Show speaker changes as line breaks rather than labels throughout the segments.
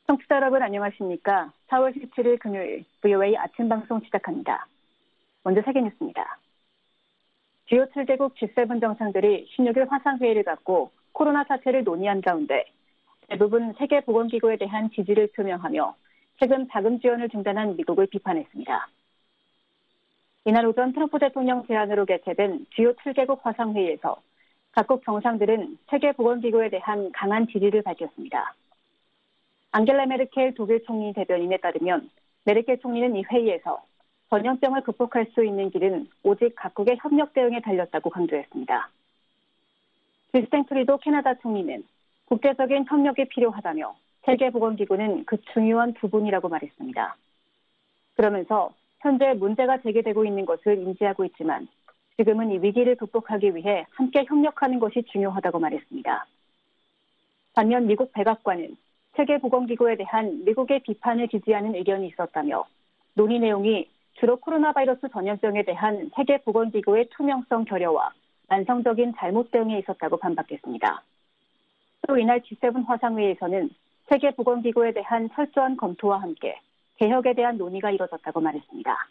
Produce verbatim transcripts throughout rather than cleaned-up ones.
청취자 여러분 안녕하십니까? 사월 십칠일 금요일 브이오에이 아침 방송 시작합니다. 먼저 세계 뉴스입니다. 주요 칠 개국 지 세븐 정상들이 십육일 화상회의를 갖고 코로나 사태를 논의한 가운데 대부분 세계보건기구에 대한 지지를 표명하며 최근 자금 지원을 중단한 미국을 비판했습니다. 이날 오전 트럼프 대통령 제안으로 개최된 주요 칠 개국 화상회의에서 각국 정상들은 세계보건기구에 대한 강한 지지를 밝혔습니다. 앙겔라 메르켈 독일 총리 대변인에 따르면 메르켈 총리는 이 회의에서 전염병을 극복할 수 있는 길은 오직 각국의 협력 대응에 달렸다고 강조했습니다. 지스탱 트리도 캐나다 총리는 국제적인 협력이 필요하다며 세계보건기구는 그 중요한 부분이라고 말했습니다. 그러면서 현재 문제가 제기되고 있는 것을 인지하고 있지만 지금은 이 위기를 극복하기 위해 함께 협력하는 것이 중요하다고 말했습니다. 반면 미국 백악관은 세계보건기구에 대한 미국의 비판을 지지하는 의견이 있었다며 논의 내용이 주로 코로나 바이러스 전염병에 대한 세계보건기구의 투명성 결여와 만성적인 잘못 대응에 있었다고 반박했습니다. 또 이날 지 세븐 화상회의에서는 세계보건기구에 대한 철저한 검토와 함께 개혁에 대한 논의가 이뤄졌다고 말했습니다.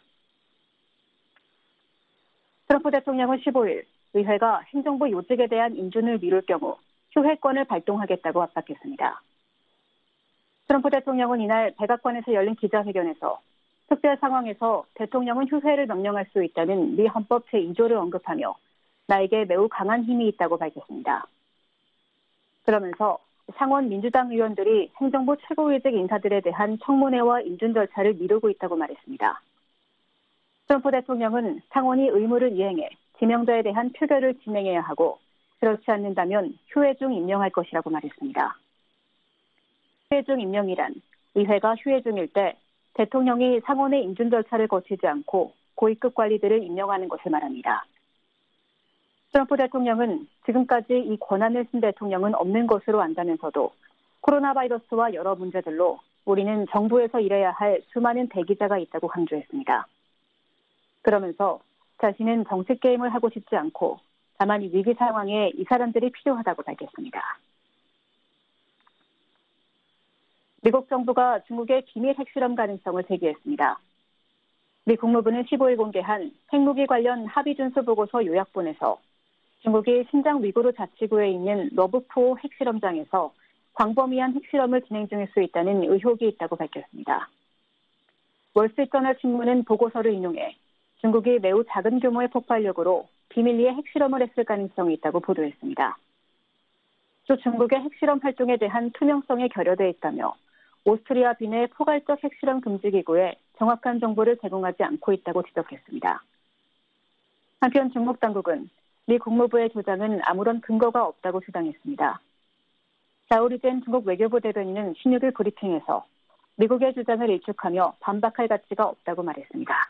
트럼프 대통령은 십오일 의회가 행정부 요직에 대한 인준을 미룰 경우 휴회권을 발동하겠다고 압박했습니다. 트럼프 대통령은 이날 백악관에서 열린 기자회견에서 특별 상황에서 대통령은 휴회를 명령할 수 있다는 미 헌법 제이조를 언급하며 나에게 매우 강한 힘이 있다고 밝혔습니다. 그러면서 상원 민주당 의원들이 행정부 최고위직 인사들에 대한 청문회와 인준 절차를 미루고 있다고 말했습니다. 트럼프 대통령은 상원이 의무를 이행해 지명자에 대한 표결을 진행해야 하고 그렇지 않는다면 휴회 중 임명할 것이라고 말했습니다. 휴회 중 임명이란 의회가 휴회 중일 때 대통령이 상원의 인준 절차를 거치지 않고 고위급 관리들을 임명하는 것을 말합니다. 트럼프 대통령은 지금까지 이 권한을 쓴 대통령은 없는 것으로 안다면서도 코로나 바이러스와 여러 문제들로 우리는 정부에서 일해야 할 수많은 대기자가 있다고 강조했습니다. 그러면서 자신은 정치 게임을 하고 싶지 않고 다만 이 위기 상황에 이 사람들이 필요하다고 밝혔습니다. 미국 정부가 중국의 기밀 핵실험 가능성을 제기했습니다. 미 국무부는 십오일 공개한 핵무기 관련 합의 준수 보고서 요약본에서 중국이 신장 위구르 자치구에 있는 러브포 핵실험장에서 광범위한 핵실험을 진행 중일 수 있다는 의혹이 있다고 밝혔습니다. 월스트리트저널 신문은 보고서를 인용해 중국이 매우 작은 규모의 폭발력으로 비밀리에 핵실험을 했을 가능성이 있다고 보도했습니다. 또 중국의 핵실험 활동에 대한 투명성이 결여돼 있다며 오스트리아 빈의 포괄적 핵실험 금지기구에 정확한 정보를 제공하지 않고 있다고 지적했습니다. 한편 중국 당국은 미 국무부의 주장은 아무런 근거가 없다고 주장했습니다. 자오리젠 중국 외교부 대변인은 십육일 브리핑에서 미국의 주장을 일축하며 반박할 가치가 없다고 말했습니다.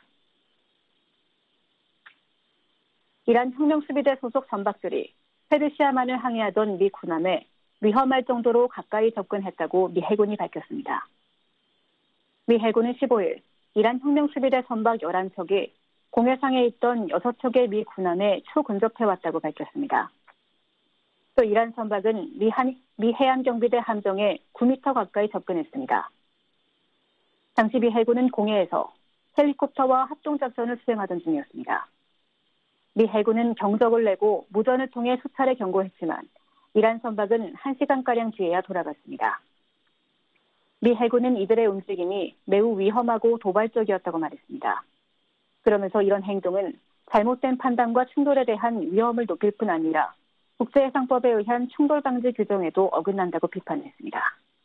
이란 혁명수비대 소속 선박들이 페르시아만을 항해하던 미 군함에 위험할 정도로 가까이 접근했다고 미 해군이 밝혔습니다. 미 해군은 십오일 이란 혁명수비대 선박 열한 척이 공해상에 있던 여섯 척의 미 군함에 초근접해왔다고 밝혔습니다. 또 이란 선박은 미, 한, 미 해안경비대 함정에 구 미터 가까이 접근했습니다. 당시 미 해군은 공해에서 헬리콥터와 합동작전을 수행하던 중이었습니다. 미 해군은 경적을 내고 무전을 통해 수차례 경고했지만 이란 선박은 한 시간가량 뒤에야 돌아갔습니다. 미 해군은 이들의 움직임이 매우 위험하고 도발적이었다고 말했습니다. 그러면서 이런 행동은 잘못된 판단과 충돌에 대한 위험을 높일 뿐 아니라 국제해상법에 의한 충돌 방지 규정에도 어긋난다고 비판했습니다.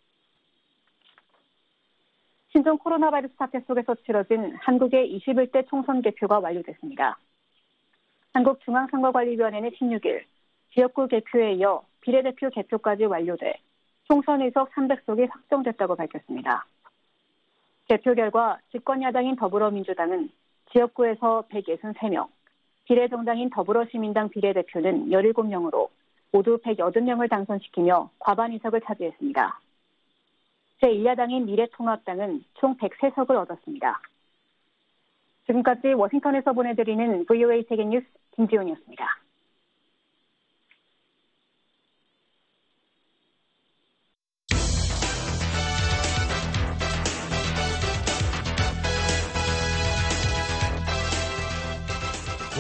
신종 코로나 바이러스 사태 속에서 치러진 한국의 이십일 대 총선 개표가 완료됐습니다. 한국중앙선거관리위원회는 십육일 지역구 개표에 이어 비례대표 개표까지 완료돼 총선 의석 삼백 석이 확정됐다고 밝혔습니다. 개표 결과 집권야당인 더불어민주당은 지역구에서 백육십삼 명, 비례정당인 더불어시민당 비례대표는 열일곱 명으로 모두 백팔십 명을 당선시키며 과반 의석을 차지했습니다. 제일 야당인 미래통합당은 총 백삼 석을 얻었습니다. 지금까지 워싱턴에서 보내드리는 브이오에이 세계뉴스 김지훈이었습니다.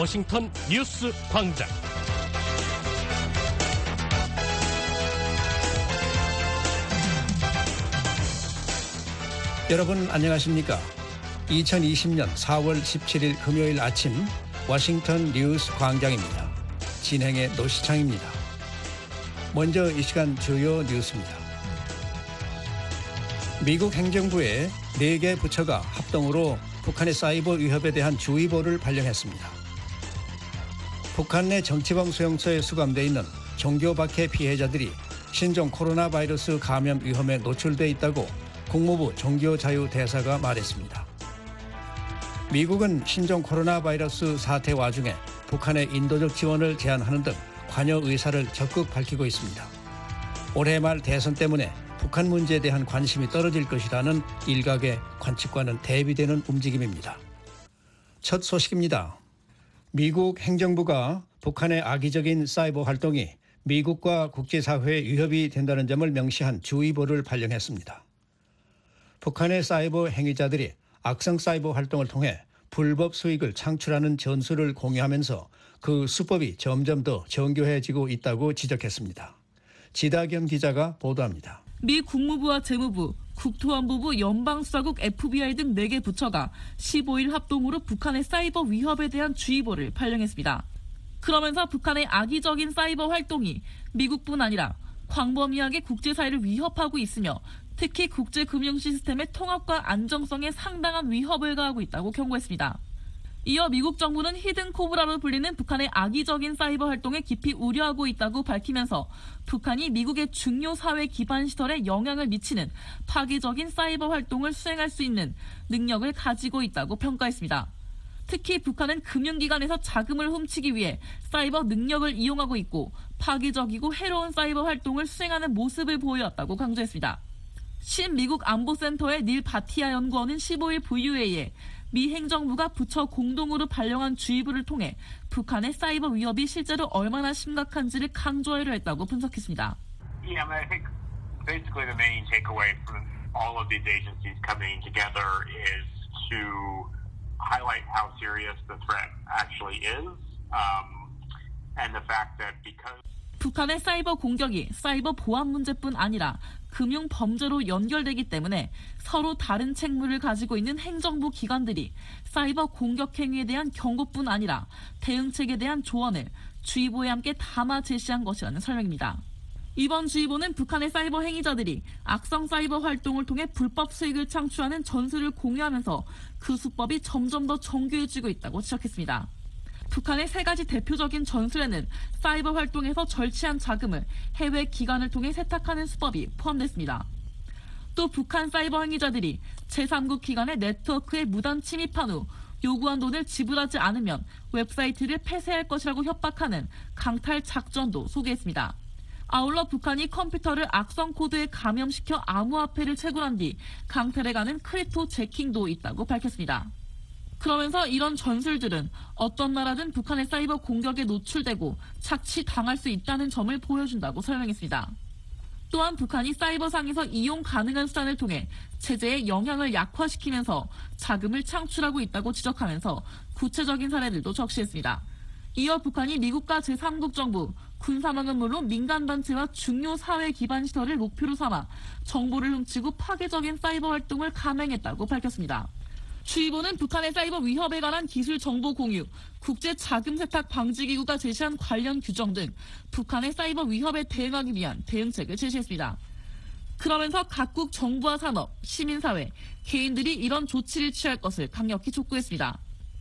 워싱턴 뉴스 광장.
여러분 안녕하십니까? 이천이십 년 사월 십칠일 금요일 아침 워싱턴 뉴스 광장입니다. 진행의 노시창입니다. 먼저 이 시간 주요 뉴스입니다. 미국 행정부의 네 개 부처가 합동으로 북한의 사이버 위협에 대한 주의보를 발령했습니다. 북한 내 정치범 수용소에 수감돼 있는 종교 박해 피해자들이 신종 코로나 바이러스 감염 위험에 노출돼 있다고 국무부 종교자유대사가 말했습니다. 미국은 신종 코로나 바이러스 사태 와중에 북한의 인도적 지원을 제한하는 등 관여 의사를 적극 밝히고 있습니다. 올해 말 대선 때문에 북한 문제에 대한 관심이 떨어질 것이라는 일각의 관측과는 대비되는 움직임입니다. 첫 소식입니다. 미국 행정부가 북한의 악의적인 사이버 활동이 미국과 국제사회에 위협이 된다는 점을 명시한 주의보를 발령했습니다. 북한의 사이버 행위자들이 악성 사이버 활동을 통해 불법 수익을 창출하는 전술을 공유하면서 그 수법이 점점 더 정교해지고 있다고 지적했습니다. 지다겸 기자가 보도합니다.
미 국무부와 재무부, 국토안보부, 연방수사국, 에프비아이 등 네 개 부처가 십오일 합동으로 북한의 사이버 위협에 대한 주의보를 발령했습니다. 그러면서 북한의 악의적인 사이버 활동이 미국뿐 아니라 광범위하게 국제사회를 위협하고 있으며 특히 국제금융 시스템의 통합과 안정성에 상당한 위협을 가하고 있다고 경고했습니다. 이어 미국 정부는 히든 코브라로 불리는 북한의 악의적인 사이버 활동에 깊이 우려하고 있다고 밝히면서 북한이 미국의 중요 사회 기반 시설에 영향을 미치는 파괴적인 사이버 활동을 수행할 수 있는 능력을 가지고 있다고 평가했습니다. 특히 북한은 금융기관에서 자금을 훔치기 위해 사이버 능력을 이용하고 있고 파괴적이고 해로운 사이버 활동을 수행하는 모습을 보여왔다고 강조했습니다. 신미국 안보센터의 닐 바티아 연구원은 십오일 브이유에이에 미 행정부가 부처 공동으로 발령한 주의보를 통해 북한의 사이버 위협이 실제로 얼마나 심각한지를 강조하려 했다고 분석했습니다.
Yeah, I mean, I think basically the main takeaway from all of these agencies coming together is to highlight how serious the threat actually is, um, and the fact that because
북한의 사이버 공격이 사이버 보안 문제뿐 아니라 금융 범죄로 연결되기 때문에 서로 다른 책무를 가지고 있는 행정부 기관들이 사이버 공격 행위에 대한 경고뿐 아니라 대응책에 대한 조언을 주의보에 함께 담아 제시한 것이라는 설명입니다. 이번 주의보는 북한의 사이버 행위자들이 악성 사이버 활동을 통해 불법 수익을 창출하는 전술을 공유하면서 그 수법이 점점 더 정교해지고 있다고 지적했습니다. 북한의 세 가지 대표적인 전술에는 사이버 활동에서 절취한 자금을 해외 기관을 통해 세탁하는 수법이 포함됐습니다. 또 북한 사이버 행위자들이 제삼국 기관의 네트워크에 무단 침입한 후 요구한 돈을 지불하지 않으면 웹사이트를 폐쇄할 것이라고 협박하는 강탈 작전도 소개했습니다. 아울러 북한이 컴퓨터를 악성 코드에 감염시켜 암호화폐를 채굴한 뒤 강탈해가는 크립토 재킹도 있다고 밝혔습니다. 그러면서 이런 전술들은 어떤 나라든 북한의 사이버 공격에 노출되고 착취당할 수 있다는 점을 보여준다고 설명했습니다. 또한 북한이 사이버상에서 이용 가능한 수단을 통해 체제의 영향을 약화시키면서 자금을 창출하고 있다고 지적하면서 구체적인 사례들도 적시했습니다. 이어 북한이 미국과 제삼국 정부, 군사망은 물론 민간단체와 중요 사회 기반 시설을 목표로 삼아 정보를 훔치고 파괴적인 사이버 활동을 감행했다고 밝혔습니다. 주의보는 북한의 사이버 위협에 관한 기술 정보 공유, 국제 자금 세탁 방지 기구가 제시한 관련 규정 등 북한의 사이버 위협에 대응하기 위한 대응책을 제시했습니다. 그러면서 각국 정부와 산업, 시민사회, 개인들이 이런 조치를 취할 것을 강력히 촉구했습니다.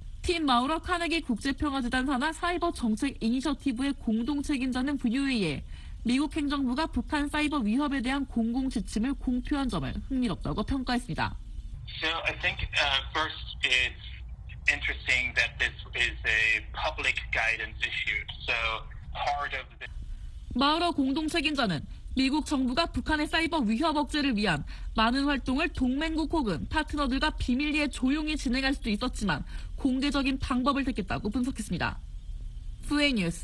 팀 마우러 카네기 국제평화재단 산하 사이버 정책 이니셔티브의 공동 책임자는 브이유에이에 미국 행정부가 북한 사이버 위협에 대한 공공 지침을 공표한 점을 흥미롭다고 평가했습니다.
So I think uh, first it's interesting that this is a public guidance issue. So part of the
마우러 공동 책임자는 미국 정부가 북한의 사이버 위협 억제를 위한 많은 활동을 동맹국 혹은 파트너들과 비밀리에 조용히 진행할 수도 있었지만 공개적인 방법을 택했다고 분석했습니다. 에프에이 뉴스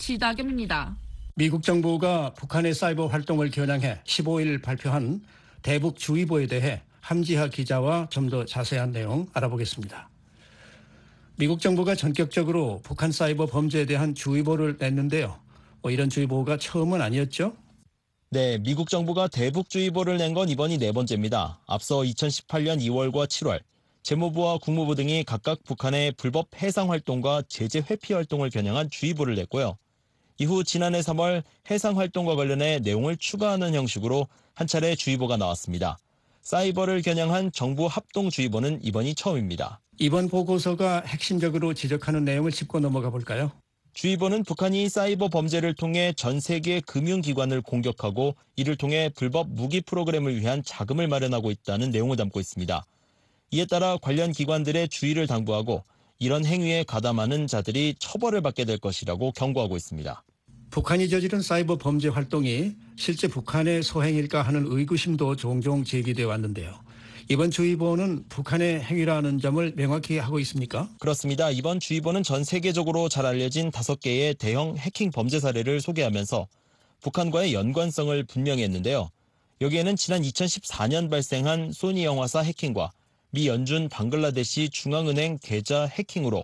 지다겸입니다.
미국 정부가 북한의 사이버 활동을 겨냥해 십오일 발표한 대북주의보에 대해 함지하 기자와 좀 더 자세한 내용 알아보겠습니다. 미국 정부가 전격적으로 북한 사이버 범죄에 대한 주의보를 냈는데요. 뭐 이런 주의보가 처음은 아니었죠?
네, 미국 정부가 대북주의보를 낸 건 이번이 네 번째입니다. 앞서 이천십팔 년 이월과 칠월, 재무부와 국무부 등이 각각 북한의 불법 해상 활동과 제재 회피 활동을 겨냥한 주의보를 냈고요. 이후 지난해 삼월 해상 활동과 관련해 내용을 추가하는 형식으로 한 차례 주의보가 나왔습니다. 사이버를 겨냥한 정부 합동주의보는 이번이 처음입니다.
이번 보고서가 핵심적으로 지적하는 내용을 짚고 넘어가 볼까요?
주의보는 북한이 사이버 범죄를 통해 전 세계 금융기관을 공격하고 이를 통해 불법 무기 프로그램을 위한 자금을 마련하고 있다는 내용을 담고 있습니다. 이에 따라 관련 기관들의 주의를 당부하고 이런 행위에 가담하는 자들이 처벌을 받게 될 것이라고 경고하고 있습니다.
북한이 저지른 사이버 범죄 활동이 실제 북한의 소행일까 하는 의구심도 종종 제기되어 왔는데요. 이번 주의보는 북한의 행위라는 점을 명확히 하고 있습니까?
그렇습니다. 이번 주의보는 전 세계적으로 잘 알려진 다섯 개의 대형 해킹 범죄 사례를 소개하면서 북한과의 연관성을 분명히 했는데요. 여기에는 지난 이천십사 년 발생한 소니 영화사 해킹과 미 연준 방글라데시 중앙은행 계좌 해킹으로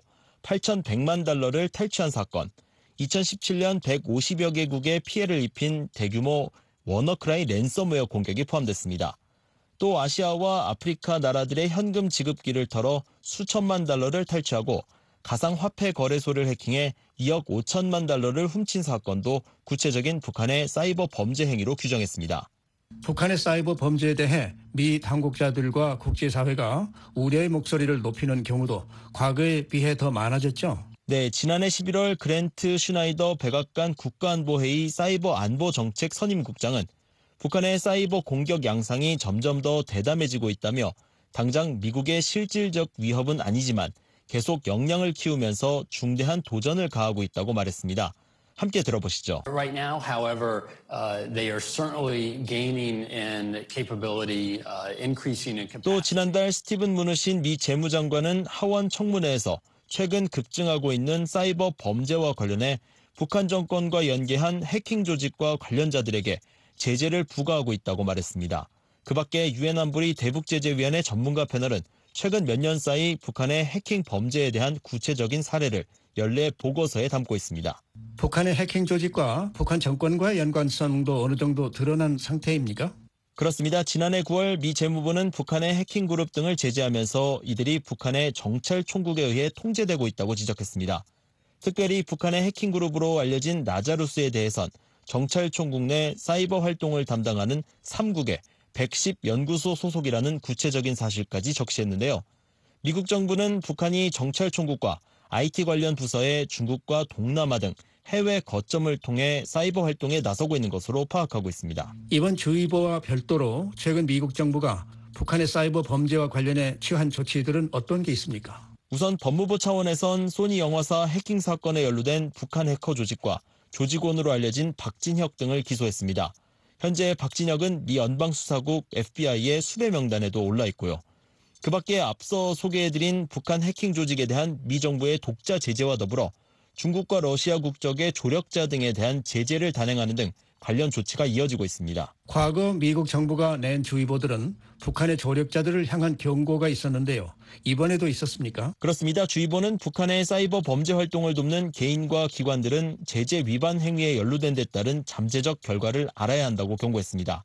팔천백만 달러를 탈취한 사건, 이천십칠 년 백오십여 개국에 피해를 입힌 대규모 워너크라이 랜섬웨어 공격이 포함됐습니다. 또 아시아와 아프리카 나라들의 현금 지급기를 털어 수천만 달러를 탈취하고 가상화폐 거래소를 해킹해 이억 오천만 달러를 훔친 사건도 구체적인 북한의 사이버 범죄 행위로 규정했습니다.
북한의 사이버 범죄에 대해 미 당국자들과 국제사회가 우려의 목소리를 높이는 경우도 과거에 비해 더 많아졌죠?
네, 지난해 십일월 그랜트 슈나이더 백악관 국가안보회의 사이버 안보정책 선임국장은 북한의 사이버 공격 양상이 점점 더 대담해지고 있다며 당장 미국의 실질적 위협은 아니지만 계속 역량을 키우면서 중대한 도전을 가하고 있다고 말했습니다. 함께 들어보시죠.
Right now, however, uh, they are certainly gaining in capability, uh, increasing in capacity.
또 지난달 스티븐 무누신 미 재무장관은 하원 청문회에서 최근 급증하고 있는 사이버 범죄와 관련해 북한 정권과 연계한 해킹 조직과 관련자들에게 제재를 부과하고 있다고 말했습니다. 그 밖에 유엔 안보리 대북제재위원회 전문가 패널은 최근 몇 년 사이 북한의 해킹 범죄에 대한 구체적인 사례를 연례 보고서에 담고 있습니다.
북한의 해킹 조직과 북한 정권과의 연관성도 어느 정도 드러난 상태입니까?
그렇습니다. 지난해 구월 미 재무부는 북한의 해킹 그룹 등을 제재하면서 이들이 북한의 정찰 총국에 의해 통제되고 있다고 지적했습니다. 특별히 북한의 해킹 그룹으로 알려진 라자루스에 대해선 정찰 총국 내 사이버 활동을 담당하는 삼 국의 백십 연구소 소속이라는 구체적인 사실까지 적시했는데요. 미국 정부는 북한이 정찰 총국과 아이티 관련 부서에 중국과 동남아 등 해외 거점을 통해 사이버 활동에 나서고 있는 것으로 파악하고 있습니다.
이번 주의보와 별도로 최근 미국 정부가 북한의 사이버 범죄와 관련해 취한 조치들은 어떤 게 있습니까?
우선 법무부 차원에선 소니 영화사 해킹 사건에 연루된 북한 해커 조직과 조직원으로 알려진 박진혁 등을 기소했습니다. 현재 박진혁은 미 연방수사국 에프비아이의 수배 명단에도 올라 있고요. 그 밖에 앞서 소개해드린 북한 해킹 조직에 대한 미 정부의 독자 제재와 더불어 중국과 러시아 국적의 조력자 등에 대한 제재를 단행하는 등 관련 조치가 이어지고 있습니다.
과거 미국 정부가 낸 주의보들은 북한의 조력자들을 향한 경고가 있었는데요. 이번에도 있었습니까?
그렇습니다. 주의보는 북한의 사이버 범죄 활동을 돕는 개인과 기관들은 제재 위반 행위에 연루된 데 따른 잠재적 결과를 알아야 한다고 경고했습니다.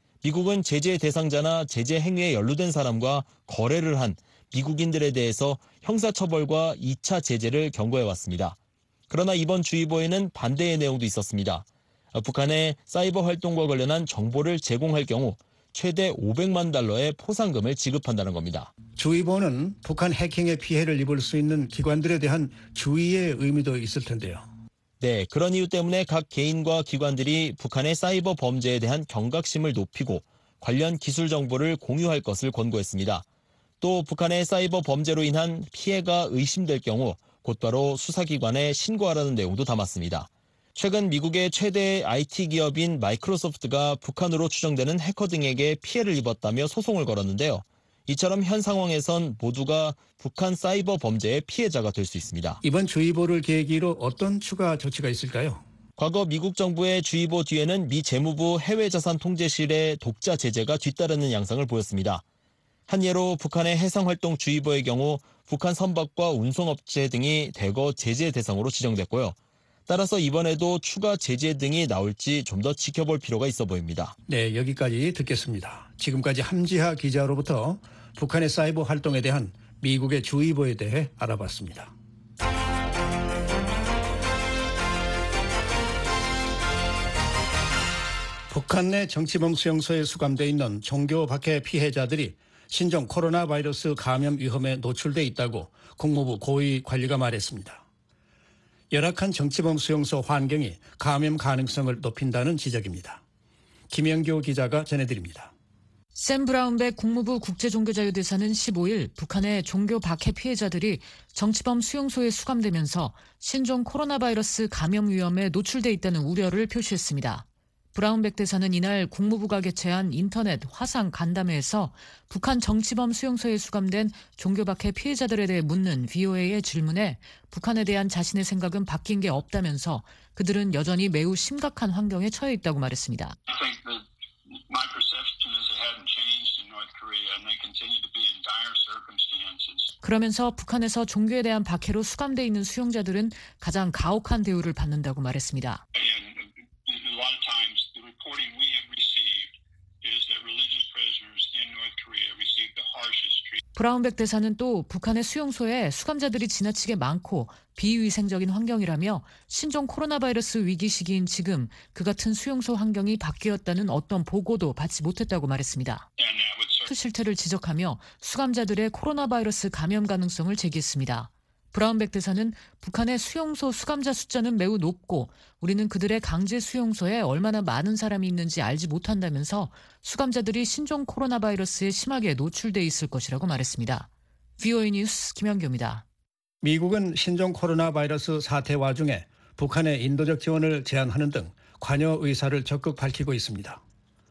미국은 제재 대상자나 제재 행위에 연루된 사람과 거래를 한 미국인들에 대해서 형사처벌과 이 차 제재를 경고해왔습니다. 그러나 이번 주의보에는 반대의 내용도 있었습니다. 북한의 사이버 활동과 관련한 정보를 제공할 경우 최대 오백만 달러의 포상금을 지급한다는 겁니다.
주의보는 북한 해킹의 피해를 입을 수 있는 기관들에 대한 주의의 의미도 있을 텐데요.
네, 그런 이유 때문에 각 개인과 기관들이 북한의 사이버 범죄에 대한 경각심을 높이고 관련 기술 정보를 공유할 것을 권고했습니다. 또 북한의 사이버 범죄로 인한 피해가 의심될 경우 곧바로 수사기관에 신고하라는 내용도 담았습니다. 최근 미국의 최대 아이티 기업인 마이크로소프트가 북한으로 추정되는 해커 등에게 피해를 입었다며 소송을 걸었는데요. 이처럼 현 상황에선 모두가 북한 사이버 범죄의 피해자가 될 수 있습니다.
이번 주의보를 계기로 어떤 추가 조치가 있을까요?
과거 미국 정부의 주의보 뒤에는 미 재무부 해외자산 통제실의 독자 제재가 뒤따르는 양상을 보였습니다. 한 예로 북한의 해상활동주의보의 경우 북한 선박과 운송업체 등이 대거 제재 대상으로 지정됐고요. 따라서 이번에도 추가 제재 등이 나올지 좀 더 지켜볼 필요가 있어 보입니다.
네, 여기까지 듣겠습니다. 지금까지 함지하 기자로부터 북한의 사이버 활동에 대한 미국의 주의보에 대해 알아봤습니다. 북한 내 정치범 수용소에 수감돼 있는 종교 박해 피해자들이 신종 코로나 바이러스 감염 위험에 노출돼 있다고 국무부 고위 관리가 말했습니다. 열악한 정치범 수용소 환경이 감염 가능성을 높인다는 지적입니다. 김영교 기자가 전해드립니다.
샘 브라운백 국무부 국제종교자유대사는 십오일 북한의 종교 박해 피해자들이 정치범 수용소에 수감되면서 신종 코로나 바이러스 감염 위험에 노출돼 있다는 우려를 표시했습니다. 브라운백 대사는 이날 국무부가 개최한 인터넷 화상 간담회에서 북한 정치범 수용소에 수감된 종교 박해 피해자들에 대해 묻는 브이오에이의 질문에 북한에 대한 자신의 생각은 바뀐 게 없다면서 그들은 여전히 매우 심각한 환경에 처해 있다고 말했습니다. 그러면서 북한에서 종교에 대한 박해로 수감돼 있는 수용자들은 가장 가혹한 대우를 받는다고 말했습니다. 브라운백 대사는 또 북한의 수용소에 수감자들이 지나치게 많고 비위생적인 환경이라며 신종 코로나 바이러스 위기 시기인 지금 그 같은 수용소 환경이 바뀌었다는 어떤 보고도 받지 못했다고 말했습니다. 그 실태를 지적하며 수감자들의 코로나 바이러스 감염 가능성을 제기했습니다. 브라운백 대사는 북한의 수용소 수감자 숫자는 매우 높고 우리는 그들의 강제 수용소에 얼마나 많은 사람이 있는지 알지 못한다면서 수감자들이 신종 코로나 바이러스에 심하게 노출돼 있을 것이라고 말했습니다. 브이오에이 뉴스 김영교입니다.
미국은 신종 코로나 바이러스 사태 와중에 북한의 인도적 지원을 제한하는 등 관여 의사를 적극 밝히고 있습니다.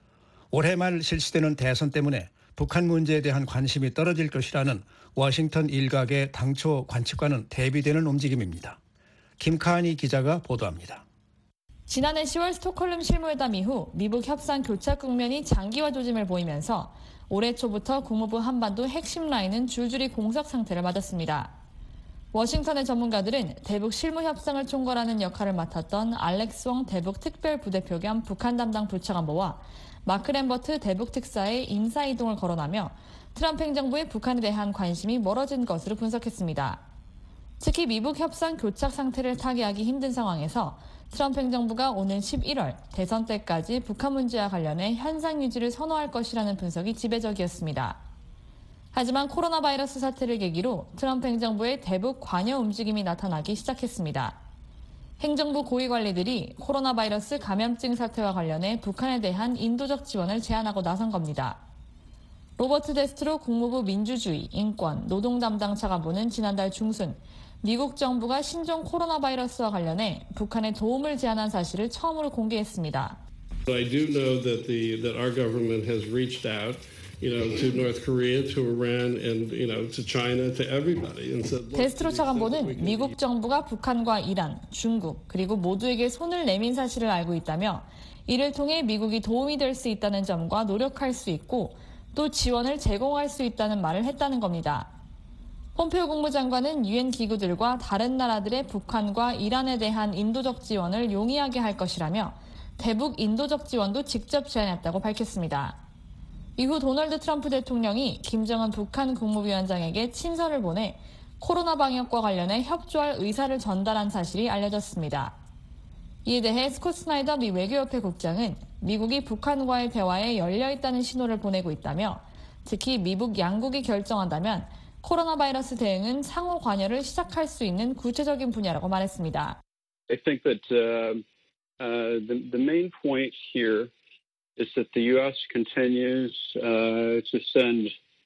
올해 말 실시되는 대선 때문에 북한 문제에 대한 관심이 떨어질 것이라는 워싱턴 일각의 당초 관측과는 대비되는 움직임입니다. 김카니 기자가 보도합니다.
지난해 시월 스톡홀름 실무회담 이후 미북 협상 교착 국면이 장기화 조짐을 보이면서 올해 초부터 국무부 한반도 핵심 라인은 줄줄이 공석 상태를 맞았습니다. 워싱턴의 전문가들은 대북 실무 협상을 총괄하는 역할을 맡았던 알렉스 웡 대북 특별부대표 겸 북한 담당 부차관보와 마크 램버트 대북 특사의 인사 이동을 거론하며 트럼프 행정부의 북한에 대한 관심이 멀어진 것으로 분석했습니다. 특히 미북 협상 교착 상태를 타개하기 힘든 상황에서 트럼프 행정부가 오는 십일월 대선 때까지 북한 문제와 관련해 현상 유지를 선호할 것이라는 분석이 지배적이었습니다. 하지만 코로나 바이러스 사태를 계기로 트럼프 행정부의 대북 관여 움직임이 나타나기 시작했습니다. 행정부 고위 관리들이 코로나 바이러스 감염증 사태와 관련해 북한에 대한 인도적 지원을 제안하고 나선 겁니다. 로버트 데스트로 국무부 민주주의, 인권, 노동 담당 차관보는 지난달 중순 미국 정부가 신종 코로나 바이러스와 관련해 북한에 도움을 제안한 사실을 처음으로 공개했습니다.
I do know that the that our government has reached out, you know, to North Korea, to Iran, and you know, to China, to everybody. And said,
데스트로 차관보는 미국 정부가 북한과 이란, 중국 그리고 모두에게 손을 내민 사실을 알고 있다며 이를 통해 미국이 도움이 될 수 있다는 점과 노력할 수 있고 또 지원을 제공할 수 있다는 말을 했다는 겁니다. 폼페오 국무장관은 유엔 기구들과 다른 나라들의 북한과 이란에 대한 인도적 지원을 용이하게 할 것이라며 대북 인도적 지원도 직접 제안했다고 밝혔습니다. 이후 도널드 트럼프 대통령이 김정은 북한 국무위원장에게 친서를 보내 코로나 방역과 관련해 협조할 의사를 전달한 사실이 알려졌습니다. 이에 대해 스콧 스나이더 미 외교협회 국장은 미국이 북한과의 대화에 열려있다는 신호를 보내고 있다며 특히 미북 양국이 결정한다면 코로나 바이러스 대응은 상호 관여를 시작할 수 있는 구체적인 분야라고 말했습니다.
I think that uh, uh, the, the main point here is that the U S continues uh, to send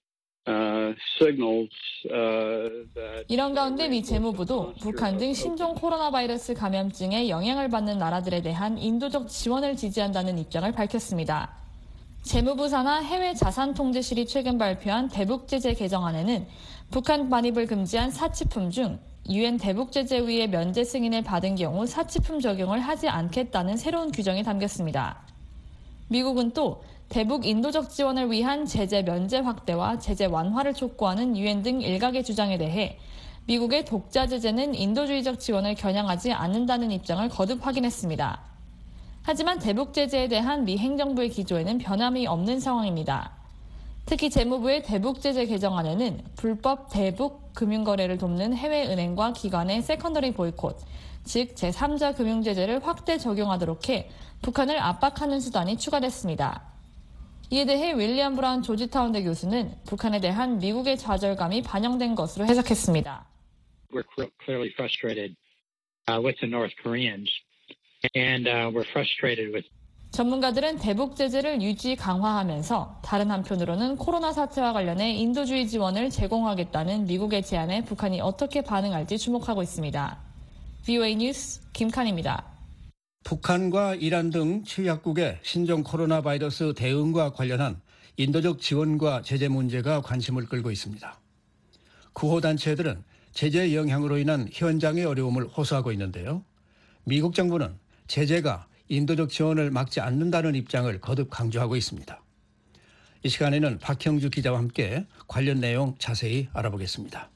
uh, signals uh, that
이런 가운데 미 재무부도 북한 등 신종 코로나 바이러스 감염증에 영향을 받는 나라들에 대한 인도적 지원을 지지한다는 입장을 밝혔습니다. 재무부 산하 해외 자산 통제실이 최근 발표한 대북 제재 개정안에는 북한 반입을 금지한 사치품 중 유엔 대북 제재위의 면제 승인을 받은 경우 사치품 적용을 하지 않겠다는 새로운 규정이 담겼습니다. 미국은 또 대북 인도적 지원을 위한 제재 면제 확대와 제재 완화를 촉구하는 유엔 등 일각의 주장에 대해 미국의 독자 제재는 인도주의적 지원을 겨냥하지 않는다는 입장을 거듭 확인했습니다. 하지만 대북 제재에 대한 미 행정부의 기조에는 변함이 없는 상황입니다. 특히 재무부의 대북 제재 개정안에는 불법 대북 금융거래를 돕는 해외 은행과 기관의 세컨더리 보이콧, 즉 제삼자 금융제재를 확대 적용하도록 해 북한을 압박하는 수단이 추가됐습니다. 이에 대해 윌리엄 브라운 조지타운대 교수는 북한에 대한 미국의 좌절감이 반영된 것으로 해석했습니다.
We're clearly frustrated uh, with the North Koreans, and uh, we're frustrated with.
전문가들은 대북 제재를 유지 강화하면서 다른 한편으로는 코로나 사태와 관련해 인도주의 지원을 제공하겠다는 미국의 제안에 북한이 어떻게 반응할지 주목하고 있습니다. 브이오에이 뉴스 김칸입니다.
북한과 이란 등 취약국의 신종 코로나 바이러스 대응과 관련한 인도적 지원과 제재 문제가 관심을 끌고 있습니다. 구호단체들은 제재 영향으로 인한 현장의 어려움을 호소하고 있는데요. 미국 정부는 제재가 인도적 지원을 막지 않는다는 입장을 거듭 강조하고 있습니다. 이 시간에는 박형주 기자와 함께 관련 내용 자세히 알아보겠습니다.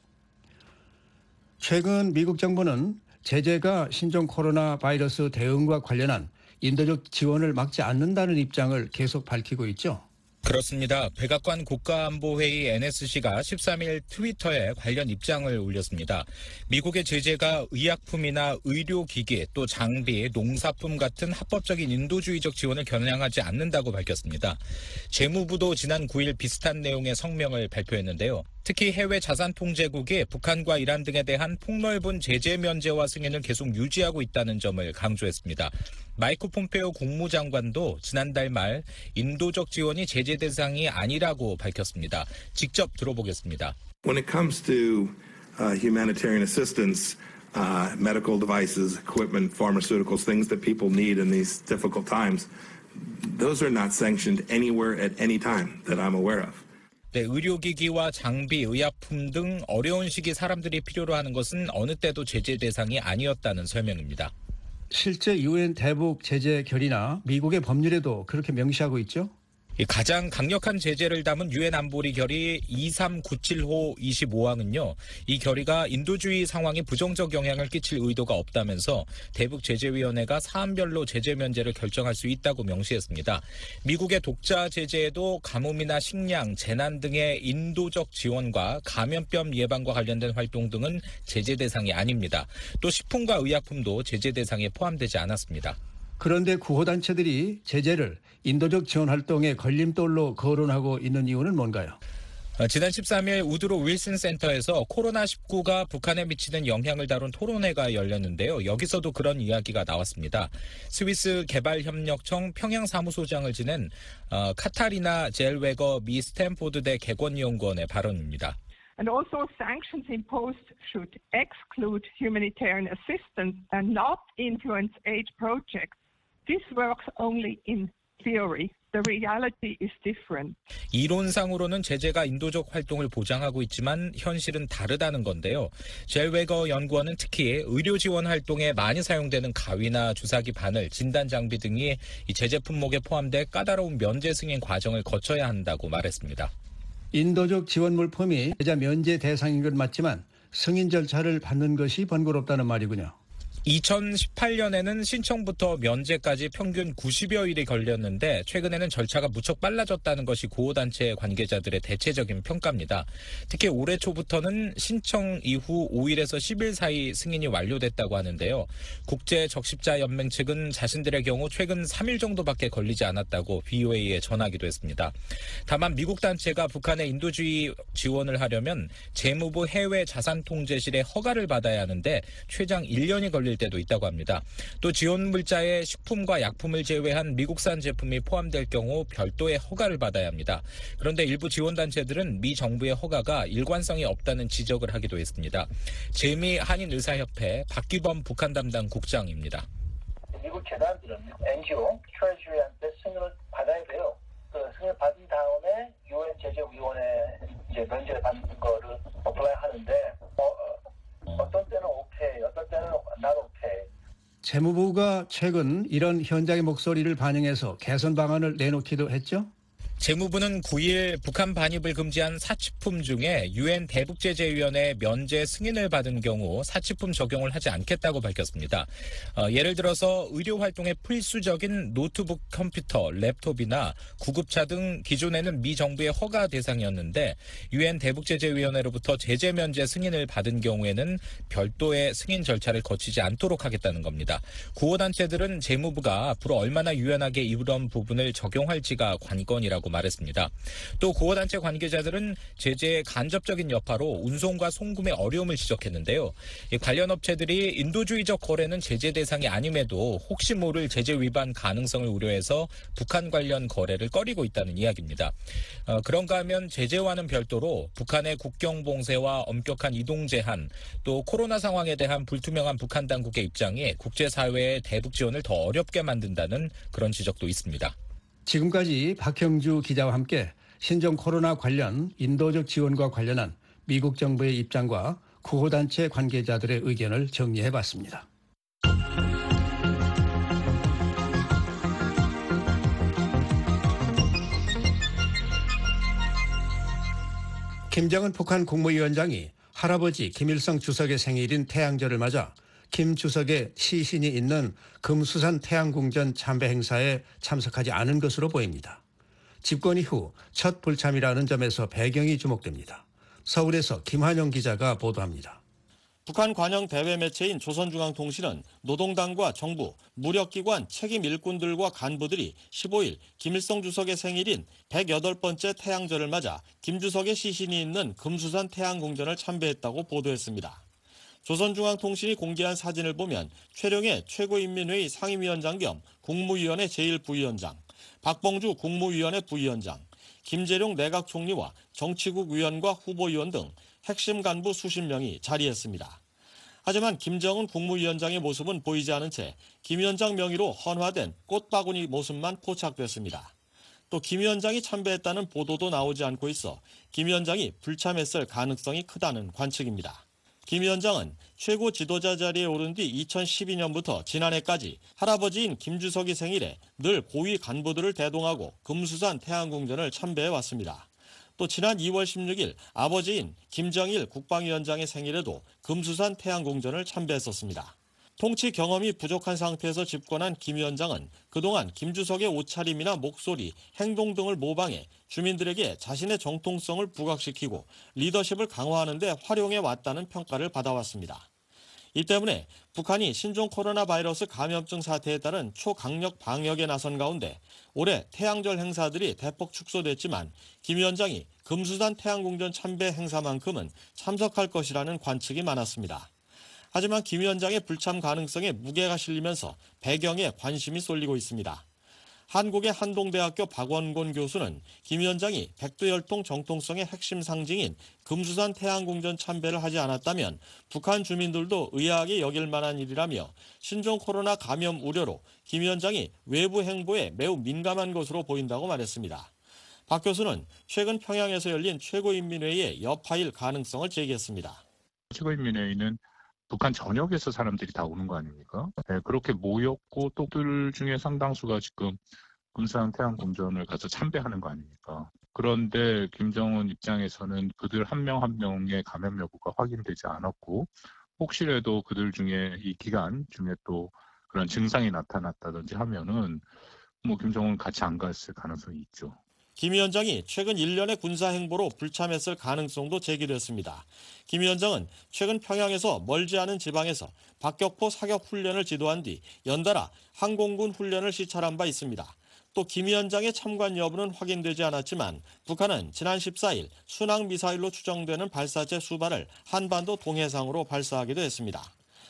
최근 미국 정부는 제재가 신종 코로나 바이러스 대응과 관련한 인도적 지원을 막지 않는다는 입장을 계속 밝히고 있죠.
그렇습니다. 백악관 국가안보회의 엔에스씨가 십삼 일 트위터에 관련 입장을 올렸습니다. 미국의 제재가 의약품이나 의료기기, 또 장비, 농사품 같은 합법적인 인도주의적 지원을 겨냥하지 않는다고 밝혔습니다. 재무부도 지난 구 일 비슷한 내용의 성명을 발표했는데요. 특히 해외 자산 통제국이 북한과 이란 등에 대한 폭넓은 제재 면제와 승인을 계속 유지하고 있다는 점을 강조했습니다. 마이크 폼페오 국무장관도 지난달 말 인도적 지원이 제재 대상이 아니라고 밝혔습니다. 직접 들어보겠습니다.
When it comes to uh, humanitarian assistance, uh, medical devices, equipment, pharmaceuticals, things that people need in these difficult times, those are not sanctioned anywhere at any time that I'm aware of.
네, 의료기기와 장비, 의약품 등 어려운 시기 사람들이 필요로 하는 것은 어느 때도 제재 대상이 아니었다는 설명입니다.
실제 유엔 대북 제재 결의나 미국의 법률에도 그렇게 명시하고 있죠?
가장 강력한 제재를 담은 유엔 안보리 결의 이삼구칠호 이십오항은요. 이 결의가 인도주의 상황에 부정적 영향을 끼칠 의도가 없다면서 대북제재위원회가 사안별로 제재 면제를 결정할 수 있다고 명시했습니다. 미국의 독자 제재에도 가뭄이나 식량, 재난 등의 인도적 지원과 감염병 예방과 관련된 활동 등은 제재 대상이 아닙니다. 또 식품과 의약품도 제재 대상에 포함되지 않았습니다.
그런데 구호단체들이 제재를 인도적 지원 활동의 걸림돌로 거론하고 있는 이유는 뭔가요?
지난 십삼 일 우드로 윌슨 센터에서 코로나 십구가 북한에 미치는 영향을 다룬 토론회가 열렸는데요. 여기서도 그런 이야기가 나왔습니다. 스위스 개발협력청 평양사무소장을 지낸 어, 카타리나 젤웨거 미 스탠포드대 객원연구원의 발언입니다.
And also sanctions imposed should exclude humanitarian assistance and not influence aid projects. This works only in theory. The reality is different.
이론상으로는 제재가 인도적 활동을 보장하고 있지만 현실은 다르다는 건데요. 젤웨거 연구원은 특히 의료 지원 활동에 많이 사용되는 가위나 주사기 바늘, 진단 장비 등이 이 제재 품목에 포함돼 까다로운 면제 승인 과정을 거쳐야 한다고 말했습니다.
인도적 지원 물품이 제재 면제 대상인 건 맞지만 승인 절차를 받는 것이 번거롭다는 말이군요.
이천십팔 년에는 신청부터 면제까지 평균 구십여 일이 걸렸는데 최근에는 절차가 무척 빨라졌다는 것이 구호단체 관계자들의 대체적인 평가입니다. 특히 올해 초부터는 신청 이후 오 일에서 십 일 사이 승인이 완료됐다고 하는데요. 국제적십자연맹 측은 자신들의 경우 최근 삼 일 정도밖에 걸리지 않았다고 브이오에이에 전하기도 했습니다. 다만 미국 단체가 북한의 인도주의 지원을 하려면 재무부 해외 자산통제실의 허가를 받아야 하는데 최장 일 년이 걸릴 때도 있다고 합니다. 또 지원 물자에 식품과 약품을 제외한 미국산 제품이 포함될 경우 별도의 허가를 받아야 합니다. 그런데 일부 지원단체들은 미 정부의 허가가 일관성이 없다는 지적을 하기도 했습니다. 재미 한인의사협회 박규범 북한 담당 국장입니다.
미국 재단들은 엔지오, 트레저리한테 승인을 받아야 돼요. 그 승인을 받은 다음에 유엔 제재위원회 이제 면제를 받는 거를 어플라이 하는데 어, 어떤 때는 오케이, 어떤 때는 not 오케이.
재무부가 최근 이런 현장의 목소리를 반영해서 개선 방안을 내놓기도 했죠?
재무부는 구 일 북한 반입을 금지한 사치품 중에 유엔 대북제재위원회 면제 승인을 받은 경우 사치품 적용을 하지 않겠다고 밝혔습니다. 어, 예를 들어서 의료활동에 필수적인 노트북 컴퓨터, 랩톱이나 구급차 등 기존에는 미 정부의 허가 대상이었는데 유엔 대북제재위원회로부터 제재 면제 승인을 받은 경우에는 별도의 승인 절차를 거치지 않도록 하겠다는 겁니다. 구호단체들은 재무부가 앞으로 얼마나 유연하게 이런 부분을 적용할지가 관건이라고 말했습니다. 또 구호단체 관계자들은 제재의 간접적인 여파로 운송과 송금의 어려움을 지적했는데요. 관련 업체들이 인도주의적 거래는 제재 대상이 아님에도 혹시 모를 제재 위반 가능성을 우려해서 북한 관련 거래를 꺼리고 있다는 이야기입니다. 어, 그런가 하면 제재와는 별도로 북한의 국경 봉쇄와 엄격한 이동 제한, 또 코로나 상황에 대한 불투명한 북한 당국의 입장이 국제사회의 대북 지원을 더 어렵게 만든다는 그런 지적도 있습니다.
지금까지 박형주 기자와 함께 신종 코로나 관련 인도적 지원과 관련한 미국 정부의 입장과 구호단체 관계자들의 의견을 정리해봤습니다. 김정은 북한 국무위원장이 할아버지 김일성 주석의 생일인 태양절을 맞아 김 주석의 시신이 있는 금수산 태양궁전 참배 행사에 참석하지 않은 것으로 보입니다. 집권 이후 첫 불참이라는 점에서 배경이 주목됩니다. 서울에서 김환영 기자가 보도합니다.
북한 관영 대외 매체인 조선중앙통신은 노동당과 정부, 무력기관 책임 일꾼들과 간부들이 십오 일 김일성 주석의 생일인 백여덟 번째 태양절을 맞아 김 주석의 시신이 있는 금수산 태양궁전을 참배했다고 보도했습니다. 조선중앙통신이 공개한 사진을 보면 최룡해 최고인민회의 상임위원장 겸 국무위원회 제일 부위원장, 박봉주 국무위원회 부위원장, 김재룡 내각총리와 정치국 위원과 후보위원 등 핵심 간부 수십 명이 자리했습니다. 하지만 김정은 국무위원장의 모습은 보이지 않은 채 김 위원장 명의로 헌화된 꽃바구니 모습만 포착됐습니다. 또 김 위원장이 참배했다는 보도도 나오지 않고 있어 김 위원장이 불참했을 가능성이 크다는 관측입니다. 김 위원장은 최고 지도자 자리에 오른 뒤 이천십이 년부터 지난해까지 할아버지인 김 주석이 생일에 늘 고위 간부들을 대동하고 금수산 태양궁전을 참배해왔습니다. 또 지난 이월 십육일 아버지인 김정일 국방위원장의 생일에도 금수산 태양궁전을 참배했었습니다. 통치 경험이 부족한 상태에서 집권한 김 위원장은 그동안 김 주석의 옷차림이나 목소리, 행동 등을 모방해 주민들에게 자신의 정통성을 부각시키고 리더십을 강화하는 데 활용해 왔다는 평가를 받아왔습니다. 이 때문에 북한이 신종 코로나 바이러스 감염증 사태에 따른 초강력 방역에 나선 가운데 올해 태양절 행사들이 대폭 축소됐지만 김 위원장이 금수산 태양궁전 참배 행사만큼은 참석할 것이라는 관측이 많았습니다. 하지만 김 위원장의 불참 가능성에 무게가 실리면서 배경에 관심이 쏠리고 있습니다. 한국의 한동대학교 박원곤 교수는 김 위원장이 백두혈통 정통성의 핵심 상징인 금수산 태양궁전 참배를 하지 않았다면 북한 주민들도 의아하게 여길 만한 일이라며 신종 코로나 감염 우려로 김 위원장이 외부 행보에 매우 민감한 것으로 보인다고 말했습니다. 박 교수는 최근 평양에서 열린 최고인민회의의 여파일 가능성을 제기했습니다.
최고인민회의는 북한 전역에서 사람들이 다 오는 거 아닙니까? 네, 그렇게 모였고 또 그들 중에 상당수가 지금 금수산 태양궁전을 가서 참배하는 거 아닙니까? 그런데 김정은 입장에서는 그들 한 명 한 명의 감염 여부가 확인되지 않았고 혹시라도 그들 중에 이 기간 중에 또 그런 증상이 나타났다든지 하면은 뭐 김정은 같이 안 갔을 가능성이 있죠.
김 위원장이 최근 일련의 군사 행보로 불참했을 가능성도 제기됐습니다. 김 위원장은 최근 평양에서 멀지 않은 지방에서 박격포 사격 훈련을 지도한 뒤 연달아 항공군 훈련을 시찰한 바 있습니다. 또 김 위원장의 참관 여부는 확인되지 않았지만 북한은 지난 십사일 순항미사일로 추정되는 발사체 수발을 한반도 동해상으로 발사하기도 했습니다.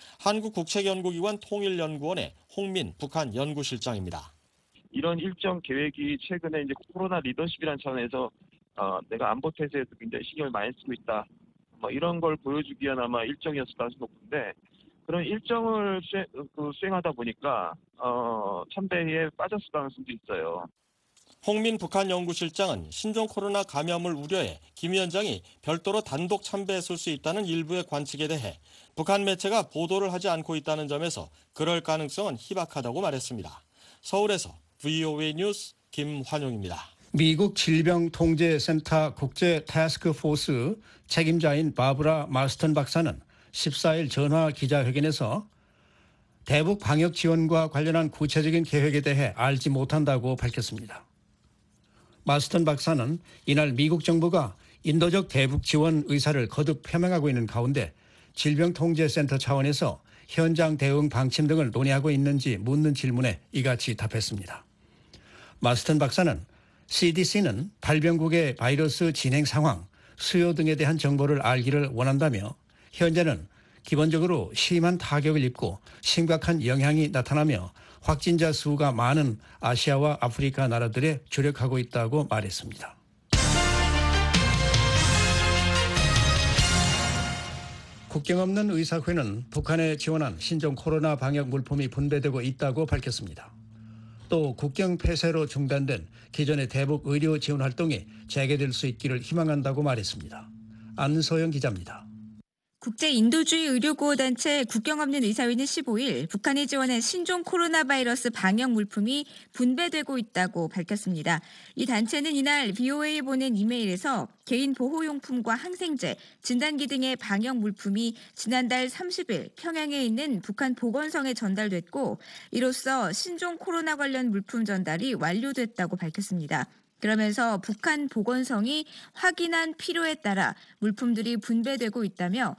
한국국책연구기관 통일연구원의 홍민 북한 연구실장입니다.
이런 일정 계획이 최근에 이제 코로나 리더십이라는 차원에서 어, 내가 안보 태세에도 굉장히 신경을 많이 쓰고 있다. 뭐 이런 걸 보여주기 위한 아마 일정이었을 가능성이 높은데 그런 일정을 수행, 그 수행하다 보니까 어, 참배에 빠졌을 가능성도 있어요.
홍민 북한 연구실장은 신종 코로나 감염을 우려해 김 위원장이 별도로 단독 참배했을 수 있다는 일부의 관측에 대해 북한 매체가 보도를 하지 않고 있다는 점에서 그럴 가능성은 희박하다고 말했습니다. 서울에서 브이오에이 뉴스 김환용입니다.
미국 질병통제센터 국제 태스크포스 책임자인 바브라 마스턴 박사는 십사일 전화 기자회견에서 대북 방역 지원과 관련한 구체적인 계획에 대해 알지 못한다고 밝혔습니다. 마스턴 박사는 이날 미국 정부가 인도적 대북 지원 의사를 거듭 표명하고 있는 가운데 질병통제센터 차원에서 현장 대응 방침 등을 논의하고 있는지 묻는 질문에 이같이 답했습니다. 마스턴 박사는 씨디씨는 발병국의 바이러스 진행 상황, 수요 등에 대한 정보를 알기를 원한다며 현재는 기본적으로 심한 타격을 입고 심각한 영향이 나타나며 확진자 수가 많은 아시아와 아프리카 나라들에 주력하고 있다고 말했습니다. 국경 없는 의사회는 북한에 지원한 신종 코로나 방역 물품이 분배되고 있다고 밝혔습니다. 또 국경 폐쇄로 중단된 기존의 대북 의료 지원 활동이 재개될 수 있기를 희망한다고 말했습니다. 안소영 기자입니다.
국제인도주의 의료구호단체 국경 없는 의사회는 십오일 북한이 지원한 신종 코로나 바이러스 방역 물품이 분배되고 있다고 밝혔습니다. 이 단체는 이날 브이오에이에 보낸 이메일에서 개인 보호용품과 항생제, 진단기 등의 방역 물품이 지난달 삼십일 평양에 있는 북한 보건성에 전달됐고 이로써 신종 코로나 관련 물품 전달이 완료됐다고 밝혔습니다. 그러면서 북한 보건성이 확인한 필요에 따라 물품들이 분배되고 있다며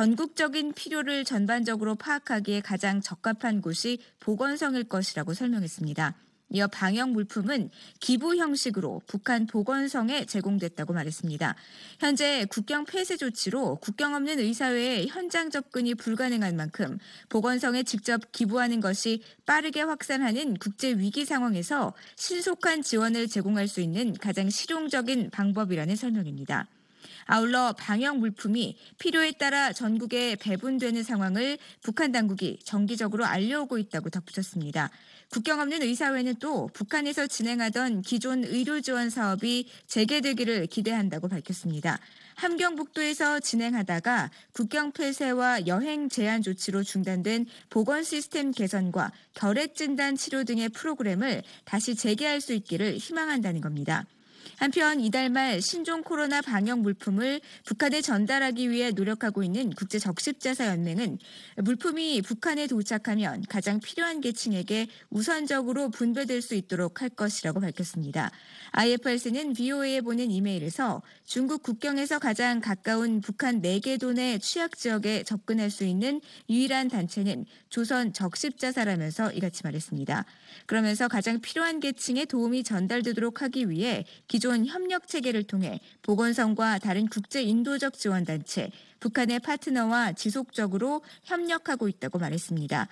전국적인 필요를 전반적으로 파악하기에 가장 적합한 곳이 보건성일 것이라고 설명했습니다. 이어 방역 물품은 기부 형식으로 북한 보건성에 제공됐다고 말했습니다. 현재 국경 폐쇄 조치로 국경 없는 의사회의 현장 접근이 불가능한 만큼 보건성에 직접 기부하는 것이 빠르게 확산하는 국제 위기 상황에서 신속한 지원을 제공할 수 있는 가장 실용적인 방법이라는 설명입니다. 아울러 방역 물품이 필요에 따라 전국에 배분되는 상황을 북한 당국이 정기적으로 알려오고 있다고 덧붙였습니다. 국경 없는 의사회는 또 북한에서 진행하던 기존 의료 지원 사업이 재개되기를 기대한다고 밝혔습니다. 함경북도에서 진행하다가 국경 폐쇄와 여행 제한 조치로 중단된 보건 시스템 개선과 결핵 진단 치료 등의 프로그램을 다시 재개할 수 있기를 희망한다는 겁니다. 한편 이달 말 신종 코로나 방역 물품을 북한에 전달하기 위해 노력하고 있는 국제적십자사연맹은 물품이 북한에 도착하면 가장 필요한 계층에게 우선적으로 분배될 수 있도록 할 것이라고 밝혔습니다. 아이에프알씨는 브이오에이에 보낸 이메일에서 중국 국경에서 가장 가까운 북한 네 개 도내 취약 지역에 접근할 수 있는 유일한 단체는 조선 적십자사라면서 이같이 말했습니다. 그러면서 가장 필요한 계층에 도움이 전달되도록 하기 위해 기존 협력 체계를 통해 보건성과 다른 국제 인도적 지원 단체, 북한의 파트너와 지속적으로 협력하고 있다고 말했습니다.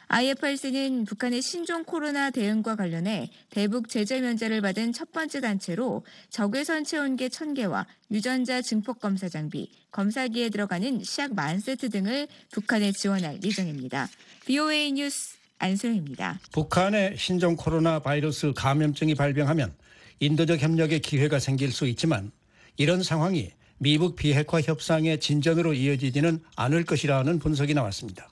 아이에프알씨는 북한의 신종 코로나 대응과 관련해 대북 제재 면제를 받은 첫 번째 단체로 적외선 체온계 천 개와 유전자 증폭 검사 장비, 검사기에 들어가는 시약 만 세트 등을 북한에 지원할 예정입니다. 브이오에이 뉴스 안소영입니다.
북한의 신종 코로나 바이러스 감염증이 발병하면 인도적 협력의 기회가 생길 수 있지만 이런 상황이 미북 비핵화 협상의 진전으로 이어지지는 않을 것이라는 분석이 나왔습니다.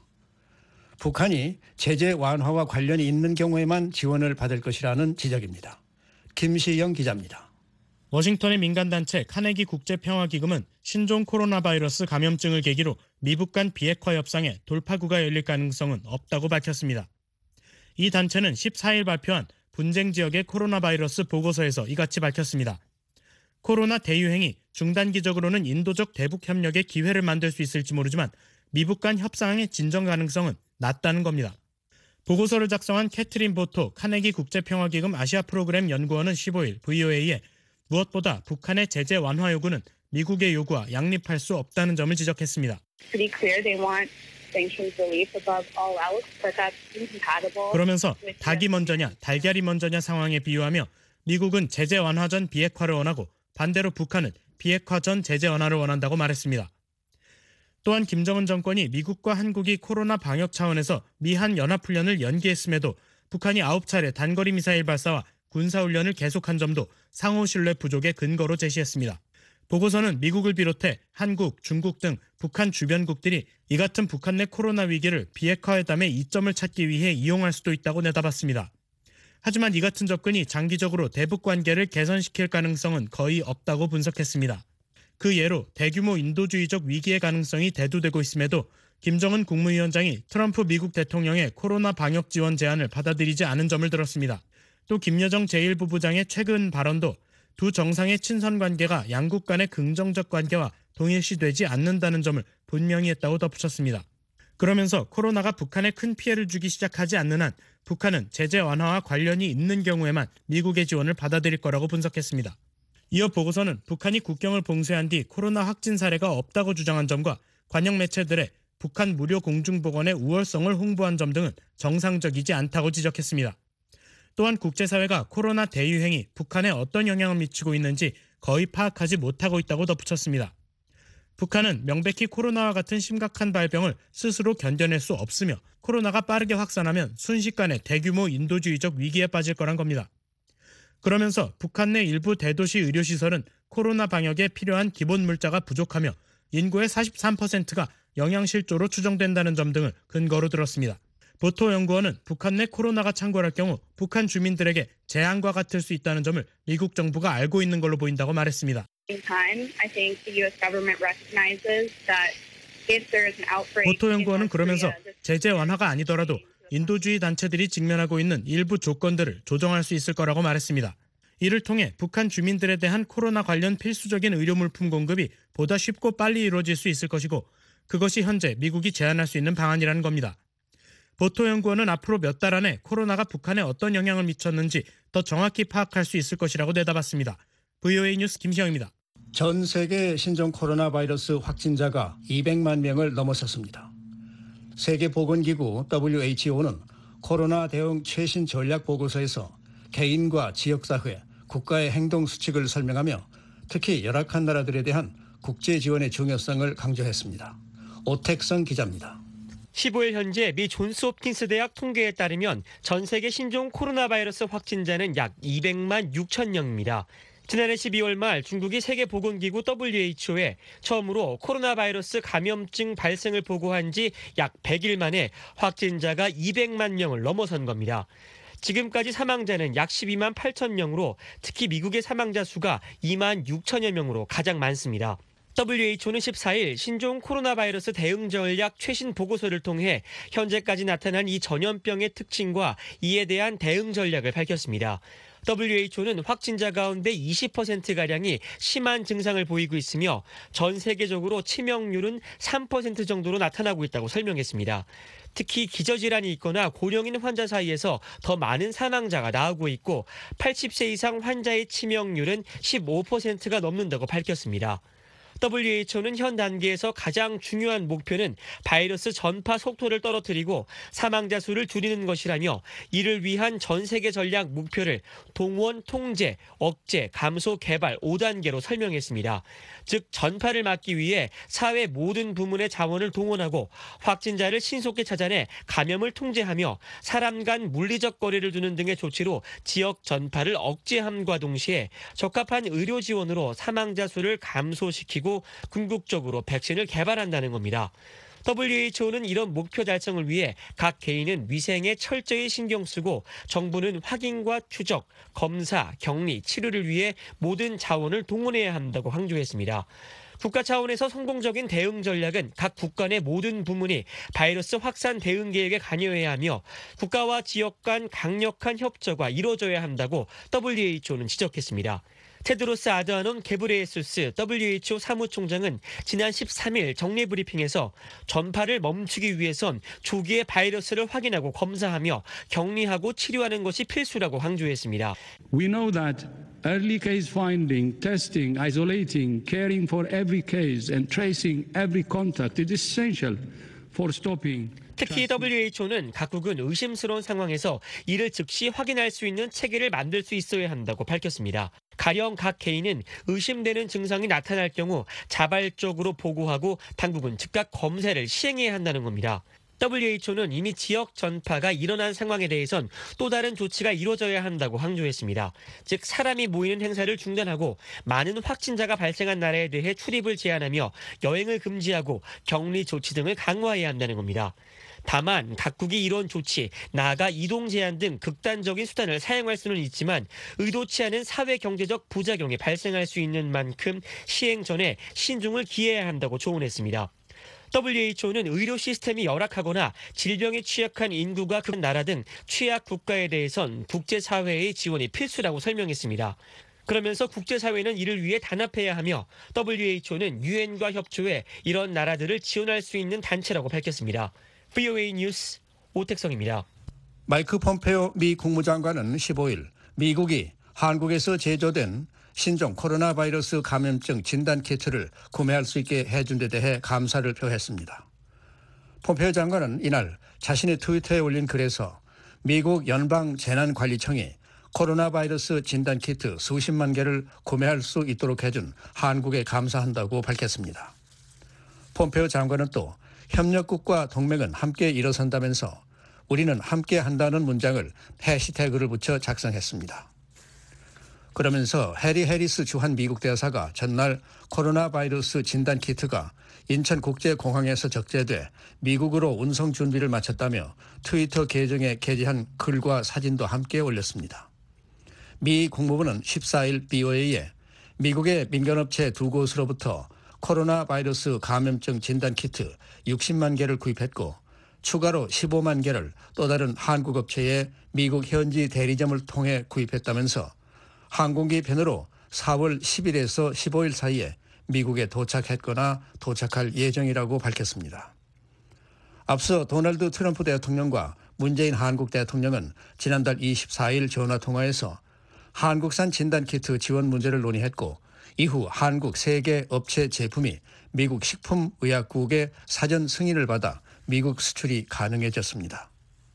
북한이 제재 완화와 관련이 있는 경우에만 지원을 받을 것이라는 지적입니다. 김시영 기자입니다.
워싱턴의 민간단체 카네기 국제평화기금은 신종 코로나 바이러스 감염증을 계기로 미북 간 비핵화 협상에 돌파구가 열릴 가능성은 없다고 밝혔습니다. 이 단체는 십사일 발표한 분쟁 지역의 코로나 바이러스 보고서에서 이같이 밝혔습니다. 코로나 대유행이 중단기적으로는 인도적 대북 협력의 기회를 만들 수 있을지 모르지만 미북 간 협상의 진전 가능성은 낮다는 겁니다. 보고서를 작성한 캐트린 보토 카네기 국제평화기금 아시아 프로그램 연구원은 십오일 브이오에이에 무엇보다 북한의 제재 완화 요구는 미국의 요구와 양립할 수 없다는 점을 지적했습니다. 그러면서 닭이 먼저냐 달걀이 먼저냐 상황에 비유하며 미국은 제재 완화 전 비핵화를 원하고 반대로 북한은 비핵화 전 제재 완화를 원한다고 말했습니다. 또한 김정은 정권이 미국과 한국이 코로나 방역 차원에서 미한 연합훈련을 연기했음에도 북한이 아홉 차례 단거리 미사일 발사와 군사훈련을 계속한 점도 상호 신뢰 부족의 근거로 제시했습니다. 보고서는 미국을 비롯해 한국, 중국 등 북한 주변국들이 이 같은 북한 내 코로나 위기를 비핵화 회담의 이점을 찾기 위해 이용할 수도 있다고 내다봤습니다. 하지만 이 같은 접근이 장기적으로 대북 관계를 개선시킬 가능성은 거의 없다고 분석했습니다. 그 예로 대규모 인도주의적 위기의 가능성이 대두되고 있음에도 김정은 국무위원장이 트럼프 미국 대통령의 코로나 방역 지원 제안을 받아들이지 않은 점을 들었습니다. 또 김여정 제일 부부장의 최근 발언도 두 정상의 친선 관계가 양국 간의 긍정적 관계와 동일시되지 않는다는 점을 분명히 했다고 덧붙였습니다. 그러면서 코로나가 북한에 큰 피해를 주기 시작하지 않는 한 북한은 제재 완화와 관련이 있는 경우에만 미국의 지원을 받아들일 거라고 분석했습니다. 이어 보고서는 북한이 국경을 봉쇄한 뒤 코로나 확진 사례가 없다고 주장한 점과 관영 매체들의 북한 무료 공중보건의 우월성을 홍보한 점 등은 정상적이지 않다고 지적했습니다. 또한 국제사회가 코로나 대유행이 북한에 어떤 영향을 미치고 있는지 거의 파악하지 못하고 있다고 덧붙였습니다. 북한은 명백히 코로나와 같은 심각한 발병을 스스로 견뎌낼 수 없으며 코로나가 빠르게 확산하면 순식간에 대규모 인도주의적 위기에 빠질 거란 겁니다. 그러면서 북한 내 일부 대도시 의료시설은 코로나 방역에 필요한 기본 물자가 부족하며 인구의 사십삼 퍼센트가 영양실조로 추정된다는 점 등을 근거로 들었습니다. 보토연구원은 북한 내 코로나가 창궐할 경우 북한 주민들에게 재앙과 같을 수 있다는 점을 미국 정부가 알고 있는 걸로 보인다고 말했습니다. 보토연구원은 그러면서 제재 완화가 아니더라도 인도주의 단체들이 직면하고 있는 일부 조건들을 조정할 수 있을 거라고 말했습니다. 이를 통해 북한 주민들에 대한 코로나 관련 필수적인 의료 물품 공급이 보다 쉽고 빨리 이루어질 수 있을 것이고 그것이 현재 미국이 제안할 수 있는 방안이라는 겁니다. 보토연구원은 앞으로 몇 달 안에 코로나가 북한에 어떤 영향을 미쳤는지 더 정확히 파악할 수 있을 것이라고 내다봤습니다. 브이오에이 뉴스 김시영입니다.
전 세계 신종 코로나 바이러스 확진자가 이백만 명을 넘어섰습니다. 세계보건기구 더블유에이치오는 코로나 대응 최신 전략 보고서에서 개인과 지역사회, 국가의 행동 수칙을 설명하며 특히 열악한 나라들에 대한 국제 지원의 중요성을 강조했습니다. 오택성 기자입니다.
십오 일 현재 미 존스 홉킨스 대학 통계에 따르면 전 세계 신종 코로나 바이러스 확진자는 약 이백만 육천 명입니다. 지난해 십이월 말 중국이 세계보건기구 더블유에이치오에 처음으로 코로나 바이러스 감염증 발생을 보고한 지 약 백 일 만에 확진자가 이백만 명을 넘어선 겁니다. 지금까지 사망자는 약 십이만 팔천 명으로 특히 미국의 사망자 수가 이만 육천여 명으로 가장 많습니다. 더블유에이치오는 십사 일 신종 코로나 바이러스 대응 전략 최신 보고서를 통해 현재까지 나타난 이 전염병의 특징과 이에 대한 대응 전략을 밝혔습니다. 더블유에이치오는 확진자 가운데 이십 퍼센트가량이 심한 증상을 보이고 있으며 전 세계적으로 치명률은 삼 퍼센트 정도로 나타나고 있다고 설명했습니다. 특히 기저질환이 있거나 고령인 환자 사이에서 더 많은 사망자가 나오고 있고 팔십 세 이상 환자의 치명률은 십오 퍼센트가 넘는다고 밝혔습니다. 더블유에이치오는 현 단계에서 가장 중요한 목표는 바이러스 전파 속도를 떨어뜨리고 사망자 수를 줄이는 것이라며 이를 위한 전 세계 전략 목표를 동원, 통제, 억제, 감소, 개발 오 단계로 설명했습니다. 즉 전파를 막기 위해 사회 모든 부문의 자원을 동원하고 확진자를 신속히 찾아내 감염을 통제하며 사람 간 물리적 거리를 두는 등의 조치로 지역 전파를 억제함과 동시에 적합한 의료 지원으로 사망자 수를 감소시키고 궁극적으로 백신을 개발한다는 겁니다. 더블유에이치오는 이런 목표 달성을 위해 각 개인은 위생에 철저히 신경 쓰고 정부는 확인과 추적, 검사, 격리, 치료를 위해 모든 자원을 동원해야 한다고 강조했습니다. 국가 차원에서 성공적인 대응 전략은 각 국가 내 모든 부문이 바이러스 확산 대응 계획에 관여해야 하며 국가와 지역 간 강력한 협조가 이루어져야 한다고 더블유에이치오는 지적했습니다. 테드로스 아드하논 게브레예수스 더블유에이치오 사무총장은 지난 십삼 일 정례 브리핑에서 전파를 멈추기 위해선 조기에 바이러스를 확인하고 검사하며 격리하고 치료하는 것이 필수라고 강조했습니다.
We know that early case finding, testing, isolating, caring for every case and tracing every contact is essential for stopping.
특히 더블유에이치오는 각국은 의심스러운 상황에서 이를 즉시 확인할 수 있는 체계를 만들 수 있어야 한다고 밝혔습니다. 가령 각 개인은 의심되는 증상이 나타날 경우 자발적으로 보고하고 당국은 즉각 검사를 시행해야 한다는 겁니다. 더블유에이치오는 이미 지역 전파가 일어난 상황에 대해선 또 다른 조치가 이루어져야 한다고 강조했습니다. 즉 사람이 모이는 행사를 중단하고 많은 확진자가 발생한 나라에 대해 출입을 제한하며 여행을 금지하고 격리 조치 등을 강화해야 한다는 겁니다. 다만 각국이 이런 조치, 나아가 이동 제한 등 극단적인 수단을 사용할 수는 있지만 의도치 않은 사회 경제적 부작용이 발생할 수 있는 만큼 시행 전에 신중을 기해야 한다고 조언했습니다. 더블유에이치오는 의료 시스템이 열악하거나 질병에 취약한 인구가 큰 나라 등 취약 국가에 대해선 국제사회의 지원이 필수라고 설명했습니다. 그러면서 국제사회는 이를 위해 단합해야 하며 더블유에이치오는 유엔과 협조해 이런 나라들을 지원할 수 있는 단체라고 밝혔습니다. 브이오에이 뉴스 오택성입니다.
마이크 폼페오 미 국무장관은 십오일 미국이 한국에서 제조된 신종 코로나 바이러스 감염증 진단 키트를 구매할 수 있게 해준 데 대해 감사를 표했습니다. 폼페오 장관은 이날 자신의 트위터에 올린 글에서 미국 연방재난관리청이 코로나 바이러스 진단 키트 수십만 개를 구매할 수 있도록 해준 한국에 감사한다고 밝혔습니다. 폼페오 장관은 또 협력국과 동맹은 함께 일어선다면서 우리는 함께 한다는 문장을 해시태그를 붙여 작성했습니다. 그러면서 해리 해리스 주한 미국 대사가 전날 코로나 바이러스 진단 키트가 인천국제공항에서 적재돼 미국으로 운송 준비를 마쳤다며 트위터 계정에 게재한 글과 사진도 함께 올렸습니다. 미 국무부는 십사일 브이오에이에 미국의 민간업체 두 곳으로부터 코로나 바이러스 감염증 진단 키트 육십만 개를 구입했고 추가로 십오만 개를 또 다른 한국 업체의 미국 현지 대리점을 통해 구입했다면서 항공기 편으로 사월 십일에서 십오일 사이에 미국에 도착했거나 도착할 예정이라고 밝혔습니다. 앞서 도널드 트럼프 대통령과 문재인 한국 대통령은 지난달 이십사일 전화통화에서 한국산 진단키트 지원 문제를 논의했고 이후 한국 세 개 업체 제품이 미국 식품의약국의 사전 승인을 받아 미국 수출이 가능해졌습니다.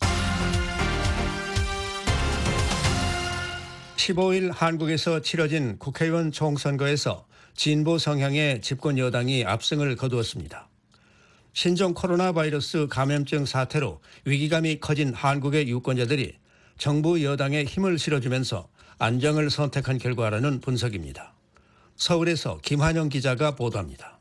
십오일 한국에서 치러진 국회의원 총선거에서 진보 성향의 집권 여당이 압승을 거두었습니다. 신종 코로나 바이러스 감염증 사태로 위기감이 커진 한국의 유권자들이 정부 여당에 힘을 실어주면서 안정을 선택한 결과라는 분석입니다. 서울에서 김한영 기자가 보도합니다.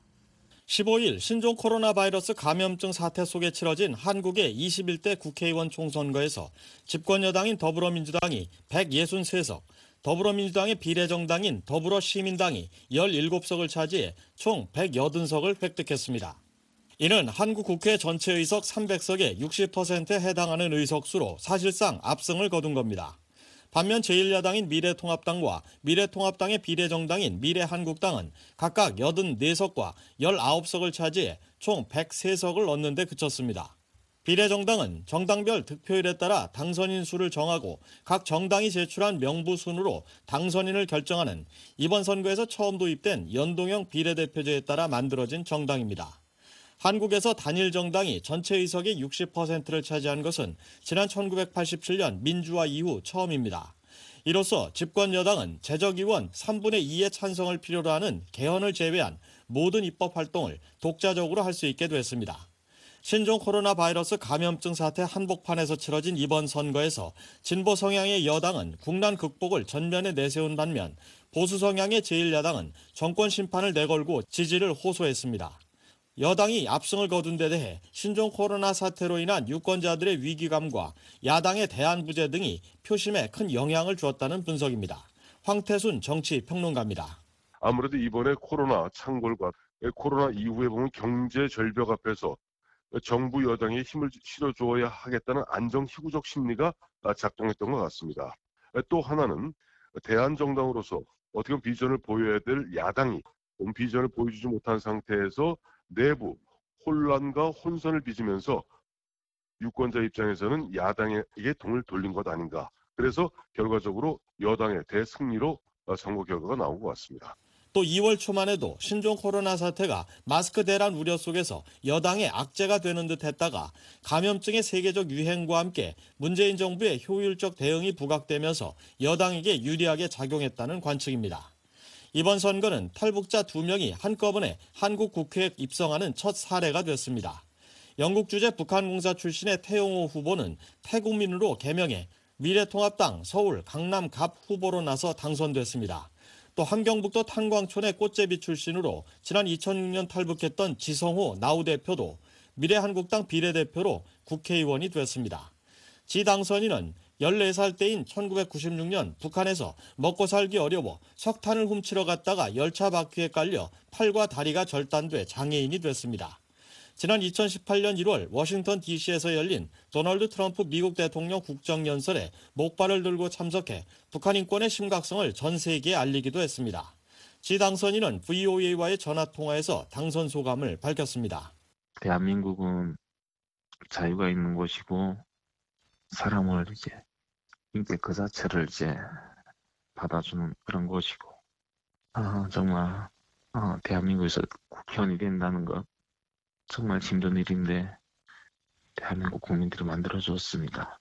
십오일 신종 코로나 바이러스 감염증 사태 속에 치러진 한국의 이십일대 국회의원 총선거에서 집권 여당인 더불어민주당이 백육십삼 석, 더불어민주당의 비례정당인 더불어시민당이 열일곱 석을 차지해 총 백팔십 석을 획득했습니다. 이는 한국 국회 전체 의석 삼백 석의 육십 퍼센트에 해당하는 의석수로 사실상 압승을 거둔 겁니다. 반면 제일 야당인 미래통합당과 미래통합당의 비례정당인 미래한국당은 각각 팔십사 석과 십구 석을 차지해 총 백삼 석을 얻는 데 그쳤습니다. 비례정당은 정당별 득표율에 따라 당선인 수를 정하고 각 정당이 제출한 명부순으로 당선인을 결정하는 이번 선거에서 처음 도입된 연동형 비례대표제에 따라 만들어진 정당입니다. 한국에서 단일 정당이 전체 의석의 육십 퍼센트를 차지한 것은 지난 천구백팔십칠년 민주화 이후 처음입니다. 이로써 집권 여당은 재적의원 삼분의 이의 찬성을 필요로 하는 개헌을 제외한 모든 입법 활동을 독자적으로 할 수 있게 됐습니다. 신종 코로나 바이러스 감염증 사태 한복판에서 치러진 이번 선거에서 진보 성향의 여당은 국난 극복을 전면에 내세운 반면 보수 성향의 제일 야당은 정권 심판을 내걸고 지지를 호소했습니다. 여당이 압승을 거둔 데 대해 신종 코로나 사태로 인한 유권자들의 위기감과 야당의 대안 부재 등이 표심에 큰 영향을 주었다는 분석입니다. 황태순 정치평론가입니다.
아무래도 이번에 코로나 창궐과 코로나 이후에 보면 경제 절벽 앞에서 정부 여당에 힘을 실어줘야 하겠다는 안정희구적 심리가 작동했던 것 같습니다. 또 하나는 대한정당으로서 어떻게 보면 비전을 보여야 될 야당이 비전을 보여주지 못한 상태에서 내부 혼란과 혼선을 빚으면서 유권자 입장에서는 야당에게 등을 돌린 것 아닌가. 그래서 결과적으로 여당의 대승리로 선거 결과가 나온 것 같습니다.
또 이월 초만 해도 신종 코로나 사태가 마스크 대란 우려 속에서 여당의 악재가 되는 듯 했다가 감염증의 세계적 유행과 함께 문재인 정부의 효율적 대응이 부각되면서 여당에게 유리하게 작용했다는 관측입니다. 이번 선거는 탈북자 두 명이 한꺼번에 한국 국회에 입성하는 첫 사례가 됐습니다. 영국 주재 북한공사 출신의 태용호 후보는 태국민으로 개명해 미래통합당 서울 강남 갑 후보로 나서 당선됐습니다. 또 함경북도 탄광촌의 꽃제비 출신으로 지난 이천육년 탈북했던 지성호 나우 대표도 미래한국당 비례대표로 국회의원이 됐습니다. 지 당선인은 열네 살 때인 천구백구십육 년 북한에서 먹고 살기 어려워 석탄을 훔치러 갔다가 열차 바퀴에 깔려 팔과 다리가 절단돼 장애인이 됐습니다. 지난 이천십팔 년 일월 워싱턴 디씨에서 열린 도널드 트럼프 미국 대통령 국정연설에 목발을 들고 참석해 북한 인권의 심각성을 전 세계에 알리기도 했습니다. 지 당선인은 브이오에이와의 전화통화에서 당선 소감을 밝혔습니다.
대한민국은 자유가 있는 곳이고 사람을 이제 인격 그 자체를 이제 받아주는 그런 곳이고 아, 정말 어, 대한민국에서 국회의원이 된다는 것 정말 힘든 일인데 대한민국 국민들이 만들어줬습니다.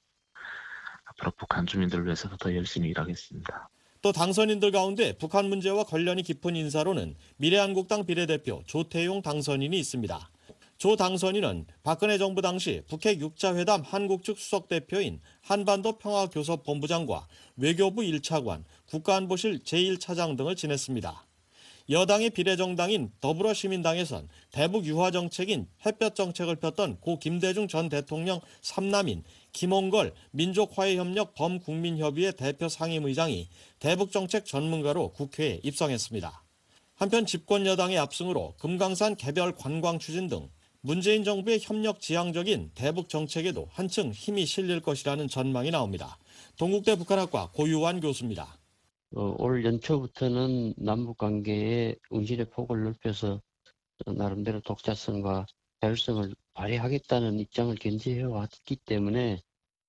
앞으로 북한 주민들을 위해서 더 열심히 일하겠습니다.
또 당선인들 가운데 북한 문제와 관련이 깊은 인사로는 미래한국당 비례대표 조태용 당선인이 있습니다. 조 당선인은 박근혜 정부 당시 북핵 육 자 회담 한국 측 수석대표인 한반도 평화교섭본부장과 외교부 일 차관, 국가안보실 제일 차장 등을 지냈습니다. 여당의 비례정당인 더불어시민당에선 대북 유화 정책인 햇볕 정책을 폈던 고 김대중 전 대통령 삼남인 김홍걸 민족화해협력 범국민협의회 대표 상임의장이 대북정책 전문가로 국회에 입성했습니다. 한편 집권 여당의 압승으로 금강산 개별 관광 추진 등 문재인 정부의 협력 지향적인 대북 정책에도 한층 힘이 실릴 것이라는 전망이 나옵니다. 동국대 북한학과 고유환 교수입니다.
어, 올 연초부터는 남북관계의 운신의 폭을 넓혀서 나름대로 독자성과 자율성을 발휘하겠다는 입장을 견지해 왔기 때문에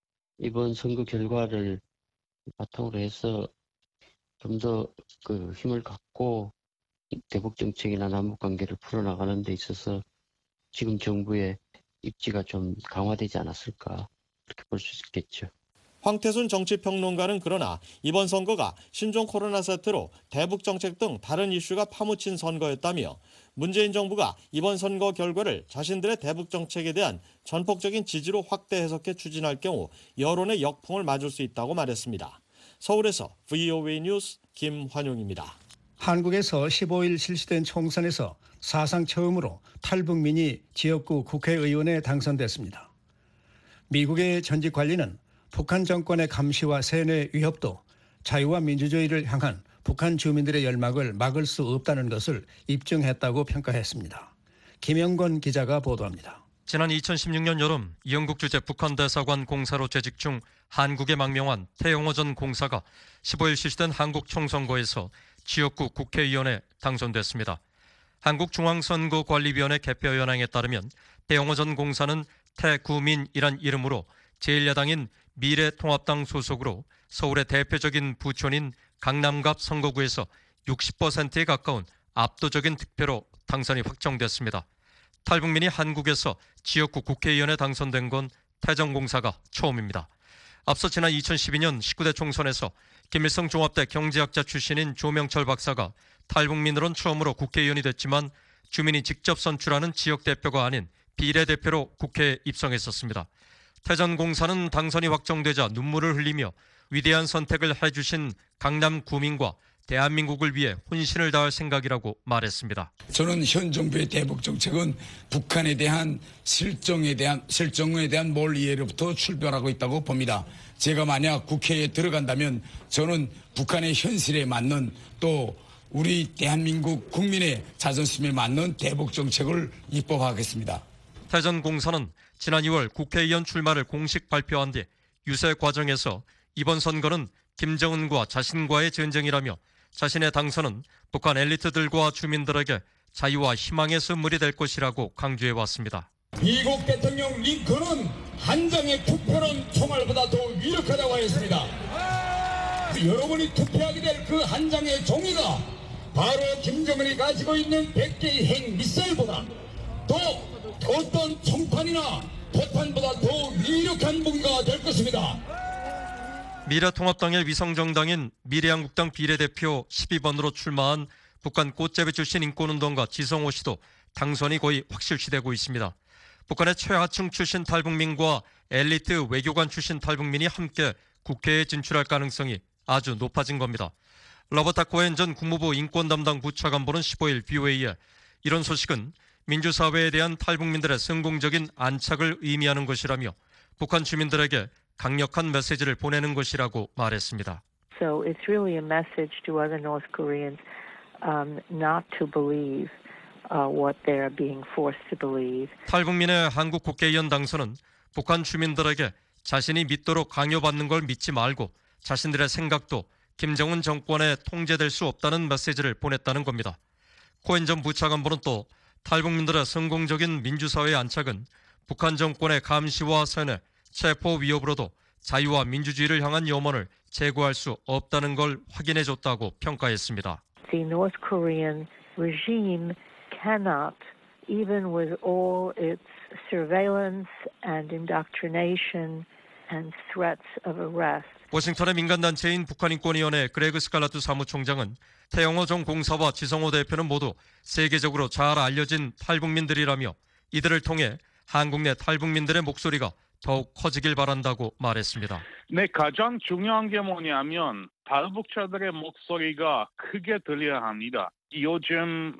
이번 선거 결과를 바탕으로 해서 좀 더 그 힘을 갖고 대북 정책이나 남북 관계를 풀어나가는 데 있어서 지금 정부의 입지가 좀 강화되지 않았을까 그렇게 볼 수 있겠죠.
황태순 정치평론가는 그러나 이번 선거가 신종 코로나 사태로 대북 정책 등 다른 이슈가 파묻힌 선거였다며 문재인 정부가 이번 선거 결과를 자신들의 대북 정책에 대한 전폭적인 지지로 확대 해석해 추진할 경우 여론의 역풍을 맞을 수 있다고 말했습니다. 서울에서 브이오에이 뉴스 김환용입니다.
한국에서 십오 일 실시된 총선에서 사상 처음으로 탈북민이 지역구 국회의원에 당선됐습니다. 미국의 전직 관리는 북한 정권의 감시와 세뇌 위협도 자유와 민주주의를 향한 북한 주민들의 열망을 막을 수 없다는 것을 입증했다고 평가했습니다. 김영건 기자가 보도합니다.
지난 이천십육 년 여름 영국 주재 북한 대사관 공사로 재직 중 한국에 망명한 태영호 전 공사가 십오 일 실시된 한국 총선거에서 지역구 국회의원에 당선됐습니다. 한국중앙선거관리위원회 개표 현황에 따르면 태영호 전 공사는 태구민이란 이름으로 제일 야당인 미래통합당 소속으로 서울의 대표적인 부촌인 강남갑 선거구에서 육십 퍼센트에 가까운 압도적인 득표로 당선이 확정됐습니다. 탈북민이 한국에서 지역구 국회의원에 당선된 건 태정공사가 처음입니다. 앞서 지난 이천십이 년 십구 대 총선에서 김일성 종합대 경제학자 출신인 조명철 박사가 탈북민으론 처음으로 국회의원이 됐지만 주민이 직접 선출하는 지역대표가 아닌 비례대표로 국회에 입성했었습니다. 태전공사는 당선이 확정되자 눈물을 흘리며 위대한 선택을 해주신 강남 구민과 대한민국을 위해 혼신을 다할 생각이라고 말했습니다.
저는 현 정부의 대북 정책은 북한에 대한 실정에 대한 실정에 대한 몰 이해로부터 출발하고 있다고 봅니다. 제가 만약 국회에 들어간다면 저는 북한의 현실에 맞는 또 우리 대한민국 국민의 자존심에 맞는 대북 정책을 입법하겠습니다.
태전공사는 지난 이월 국회의원 출마를 공식 발표한 뒤 유세 과정에서 이번 선거는 김정은과 자신과의 전쟁이라며 자신의 당선은 북한 엘리트들과 주민들에게 자유와 희망의 선물이 될 것이라고 강조해왔습니다.
미국 대통령 링컨은 한 장의 투표는 총알보다 더 위력하다고 하였습니다. 여러분이 투표하게 될 그 한 장의 종이가 바로 김정은이 가지고 있는 백 개의 핵 미사일보다 더 어떤 총탄이나 포탄보다 더 위력한 무기가 될 것입니다.
미래통합당의 위성정당인 미래한국당 비례대표 십이 번으로 출마한 북한 꽃제비 출신 인권운동가 지성호 씨도 당선이 거의 확실시되고 있습니다. 북한의 최하층 출신 탈북민과 엘리트 외교관 출신 탈북민이 함께 국회에 진출할 가능성이 아주 높아진 겁니다. 러버타 코엔 전 국무부 인권담당 부차관보는 십오 일 브이오에이에 이런 소식은 민주사회에 대한 탈북민들의 성공적인 안착을 의미하는 것이라며 북한 주민들에게 강력한 메시지를 보내는 것이라고 말했습니다.
So it's really a message to other North Koreans um, not to believe uh, what they are being forced to believe.
탈북민의 한국 국회의원 당선은 북한 주민들에게 자신이 믿도록 강요받는 걸 믿지 말고 자신들의 생각도 김정은 정권에 통제될 수 없다는 메시지를 보냈다는 겁니다. 코엔 전 부차관보는 또 탈북민들의 성공적인 민주사회의 안착은 북한 정권의 감시와 세뇌, 체포 위협으로도 자유와 민주주의를 향한 염원을 제거할 수 없다는 걸 확인해줬다고 평가했습니다.
The North Korean regime cannot, even with all its surveillance and indoctrination and threats of arrest,
워싱턴의 민간단체인 북한인권위원회 그레그 스칼라트 사무총장은 태영호 전 공사와 지성호 대표는 모두 세계적으로 잘 알려진 탈북민들이라며 이들을 통해 한국 내 탈북민들의 목소리가 더욱 커지길 바란다고 말했습니다.
네, 가장 중요한 게 뭐냐면 탈북자들의 목소리가 크게 들려야 합니다. 요즘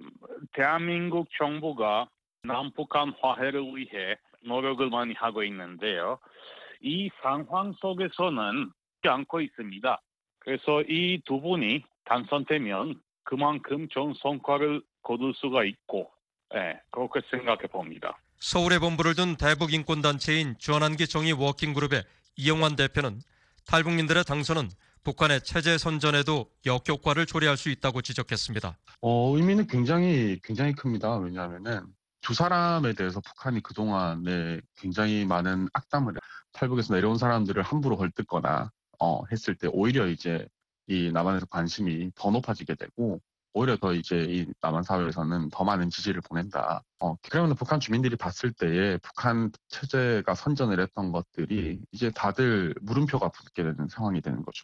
대한민국 정부가 남북한 화해를 위해 노력을 많이 하고 있는데요. 이 상황 속에서는 않고 있습니다. 그래서 이 두 분이 당선되면 그만큼 좋은 성과를 거둘 수가 있고, 네, 그렇게 생각해 봅니다.
서울에 본부를 둔 대북인권단체인 주한한기 정의 워킹그룹의 이영환 대표는 탈북민들의 당선은 북한의 체제 선전에도 역효과를 초래할 수 있다고 지적했습니다.
어, 의미는 굉장히 굉장히 큽니다. 왜냐하면은 두 사람에 대해서 북한이 그동안에 굉장히 많은 악담을 탈북에서 내려온 사람들을 함부로 헐뜯거나 어, 했을 때 오히려 이제 이 남한에서 관심이 더 높아지게 되고 오히려 더 이제 이 남한 사회에서는 더 많은 지지를 보낸다. 어, 그러면 북한 주민들이 봤을 때에 북한 체제가 선전을 했던 것들이 이제 다들 물음표가 붙게 되는 상황이 되는 거죠.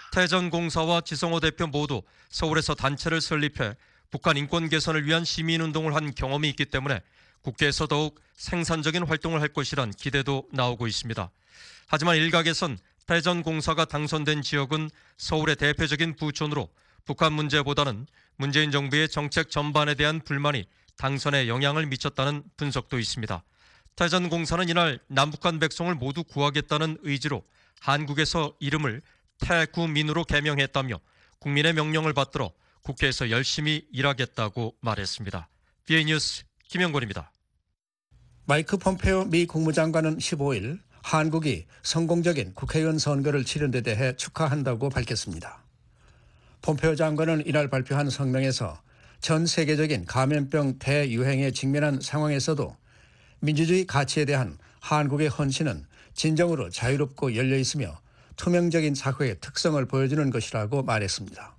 태전공사와 지성호 대표 모두 서울에서 단체를 설립해 북한 인권 개선을 위한 시민운동을 한 경험이 있기 때문에 국회에서 더욱 생산적인 활동을 할 것이란 기대도 나오고 있습니다. 하지만 일각에선 태전공사가 당선된 지역은 서울의 대표적인 부촌으로 북한 문제보다는 문재인 정부의 정책 전반에 대한 불만이 당선에 영향을 미쳤다는 분석도 있습니다. 태전공사는 이날 남북한 백성을 모두 구하겠다는 의지로 한국에서 이름을 태구민으로 개명했다며 국민의 명령을 받들어 국회에서 열심히 일하겠다고 말했습니다. 비에이 뉴스 김영권입니다.
마이크 폼페오 미 국무장관은 십오일 한국이 성공적인 국회의원 선거를 치른 데 대해 축하한다고 밝혔습니다. 폼페오 장관은 이날 발표한 성명에서 전 세계적인 감염병 대유행에 직면한 상황에서도 민주주의 가치에 대한 한국의 헌신은 진정으로 자유롭고 열려 있으며 투명적인 사회의 특성을 보여주는 것이라고 말했습니다.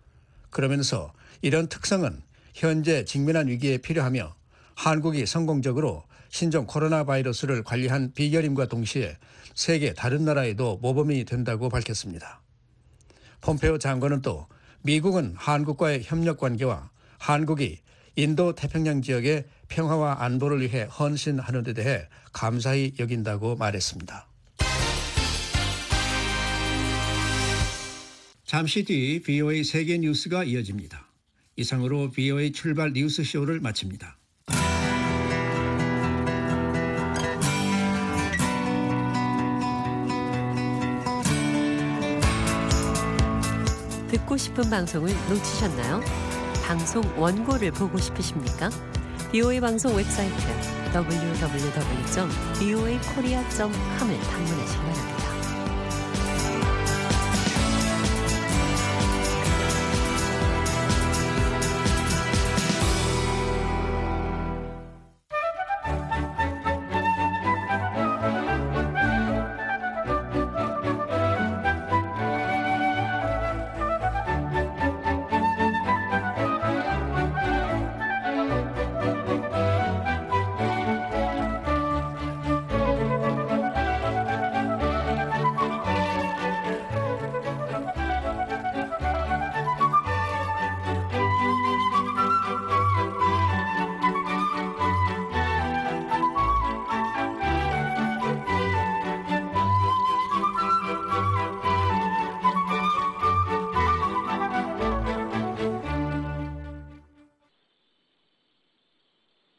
그러면서 이런 특성은 현재 직면한 위기에 필요하며 한국이 성공적으로 신종 코로나 바이러스를 관리한 비결임과 동시에 세계 다른 나라에도 모범이 된다고 밝혔습니다. 폼페오 장관은 또 미국은 한국과의 협력 관계와 한국이 인도 태평양 지역의 평화와 안보를 위해 헌신하는 데 대해 감사히 여긴다고 말했습니다. 잠시 뒤 비오에이 세계 뉴스가 이어집니다. 이상으로 비오에이 출발 뉴스쇼를 마칩니다.
듣고 싶은 방송을 놓치셨나요? 방송 원고를 보고 싶으십니까? 비오에이 방송 웹사이트 더블유 더블유 더블유 점 비오에이 코리아 점 컴을 방문하시기 바랍니다.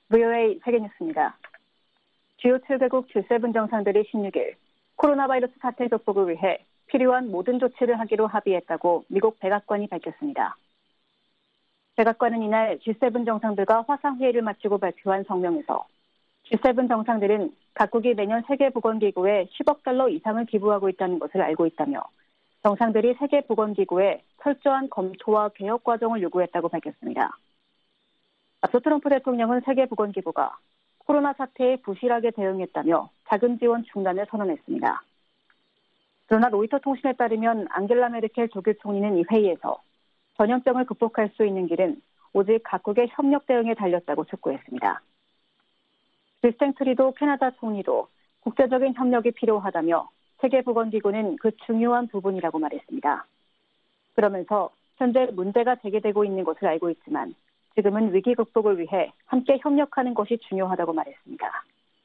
브이오에이 세계뉴스입니다. 주요 칠 개국 지 세븐 정상들이 십육 일 코로나 바이러스 사태 극복을 위해 필요한 모든 조치를 하기로 합의했다고 미국 백악관이 밝혔습니다. 백악관은 이날 지 세븐 정상들과 화상회의를 마치고 발표한 성명에서 지 세븐 정상들은 각국이 매년 세계보건기구에 십억 달러 이상을 기부하고 있다는 것을 알고 있다며 정상들이 세계보건기구에 철저한 검토와 개혁 과정을 요구했다고 밝혔습니다. 앞서 트럼프 대통령은 세계보건기구가 코로나 사태에 부실하게 대응했다며 자금 지원 중단을 선언했습니다. 그러나 로이터 통신에 따르면 앙겔라 메르켈 독일 총리는 이 회의에서 전염병을 극복할 수 있는 길은 오직 각국의 협력 대응에 달렸다고 촉구했습니다. 크리스텐 트리도 캐나다 총리도 국제적인 협력이 필요하다며 세계보건기구는 그 중요한 부분이라고 말했습니다. 그러면서 현재 문제가 제기되고 있는 것을 알고 있지만 지금은 위기 극복을 위해 함께 협력하는 것이 중요하다고 말했습니다.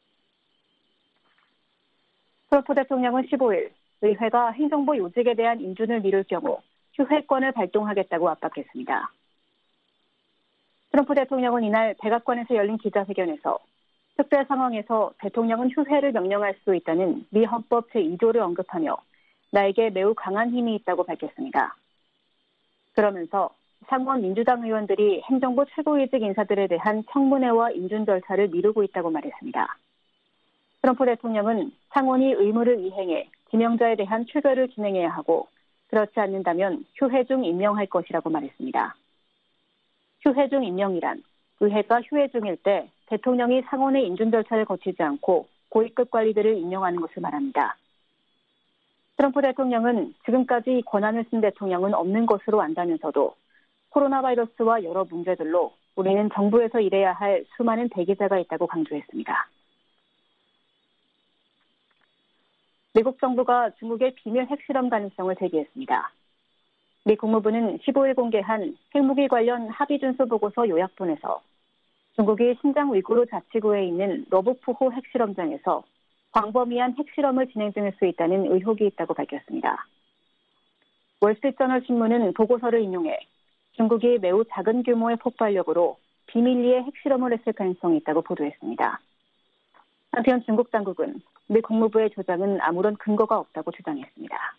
트럼프 대통령은 십오 일 의회가 행정부 요직에 대한 인준을 미룰 경우 휴회권을 발동하겠다고 압박했습니다. 트럼프 대통령은 이날 백악관에서 열린 기자회견에서 특별 상황에서 대통령은 휴회를 명령할 수 있다는 미 헌법 제이 조를 언급하며 나에게 매우 강한 힘이 있다고 밝혔습니다. 그러면서 상원 민주당 의원들이 행정부 최고위직 인사들에 대한 청문회와 인준 절차를 미루고 있다고 말했습니다. 트럼프 대통령은 상원이 의무를 이행해 지명자에 대한 추결을 진행해야 하고 그렇지 않는다면 휴회 중 임명할 것이라고 말했습니다. 휴회 중 임명이란 의회가 휴회 중일 때 대통령이 상원의 인준 절차를 거치지 않고 고위급 관리들을 임명하는 것을 말합니다. 트럼프 대통령은 지금까지 권한을 쓴 대통령은 없는 것으로 안다면서도 코로나 바이러스와 여러 문제들로 우리는 정부에서 일해야 할 수많은 대기자가 있다고 강조했습니다. 미국 정부가 중국의 비밀 핵실험 가능성을 제기했습니다. 미 국무부는 십오 일 공개한 핵무기 관련 합의 준수 보고서 요약본에서 중국이 신장 위구르 자치구에 있는 러브푸호 핵실험장에서 광범위한 핵실험을 진행 중일 수 있다는 의혹이 있다고 밝혔습니다. 월스트리트저널 신문은 보고서를 인용해 중국이 매우 작은 규모의 폭발력으로 비밀리에 핵실험을 했을 가능성이 있다고 보도했습니다. 한편 중국 당국은 미 국무부의 주장은 아무런 근거가 없다고 주장했습니다.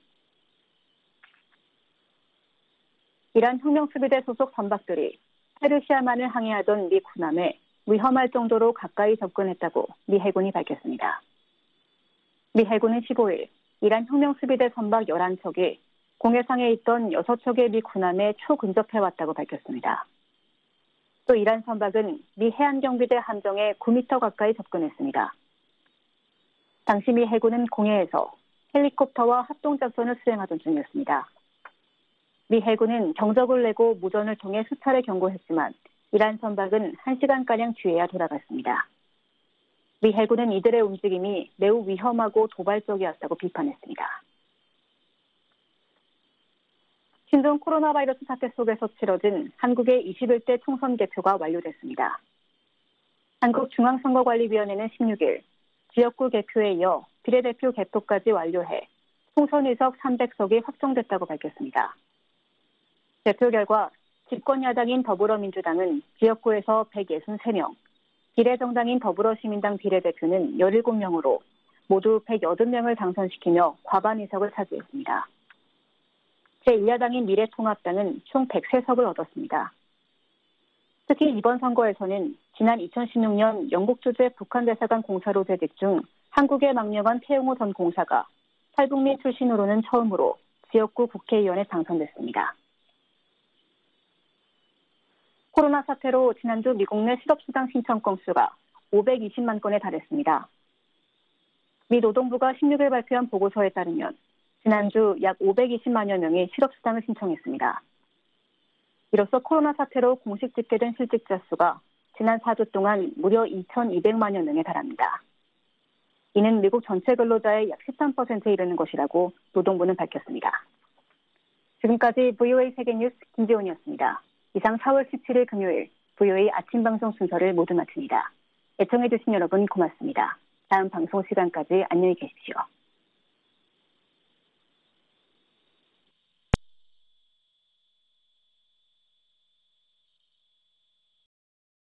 이란 혁명수비대 소속 선박들이 페르시아만을 항해하던 미 군함에 위험할 정도로 가까이 접근했다고 미 해군이 밝혔습니다. 미 해군은 십오 일 이란 혁명수비대 선박 열한 척이 공해상에 있던 여섯 척의 미 군함에 초근접해왔다고 밝혔습니다. 또 이란 선박은 미 해안경비대 함정에 구 미터 가까이 접근했습니다. 당시 미 해군은 공해에서 헬리콥터와 합동작전을 수행하던 중이었습니다. 미 해군은 경적을 내고 무전을 통해 수차례 경고했지만 이란 선박은 한 시간가량 뒤에야 돌아갔습니다. 미 해군은 이들의 움직임이 매우 위험하고 도발적이었다고 비판했습니다. 신종 코로나 바이러스 사태 속에서 치러진 한국의 이십일 대 총선 개표가 완료됐습니다. 한국중앙선거관리위원회는 십육 일 지역구 개표에 이어 비례대표 개표까지 완료해 총선 의석 삼백 석이 확정됐다고 밝혔습니다. 개표 결과 집권야당인 더불어민주당은 지역구에서 백육십삼 명, 비례정당인 더불어시민당 비례대표는 열일곱 명으로 모두 백팔 명을 당선시키며 과반 의석을 차지했습니다. 제일 야당인 미래통합당은 총 백삼 석을 얻었습니다. 특히 이번 선거에서는 지난 이천십육 년 영국 주재 북한 대사관 공사로 재직 중 한국에 망명한 태용호 전 공사가 탈북민 출신으로는 처음으로 지역구 국회의원에 당선됐습니다. 코로나 사태로 지난주 미국 내 실업수당 신청 건수가 오백이십만 건에 달했습니다. 미 노동부가 십육 일 발표한 보고서에 따르면 지난주 약 오백이십만여 명이 실업수당을 신청했습니다. 이로써 코로나 사태로 공식 집계된 실직자 수가 지난 사 주 동안 무려 이천이백만여 명에 달합니다. 이는 미국 전체 근로자의 약 십삼 퍼센트에 이르는 것이라고 노동부는 밝혔습니다. 지금까지 브이오에이 세계뉴스 김지원이었습니다. 이상 사월 십칠일 금요일 브이오에이 아침 방송 순서를 모두 마칩니다. 애청해주신 여러분 고맙습니다. 다음 방송 시간까지 안녕히 계십시오.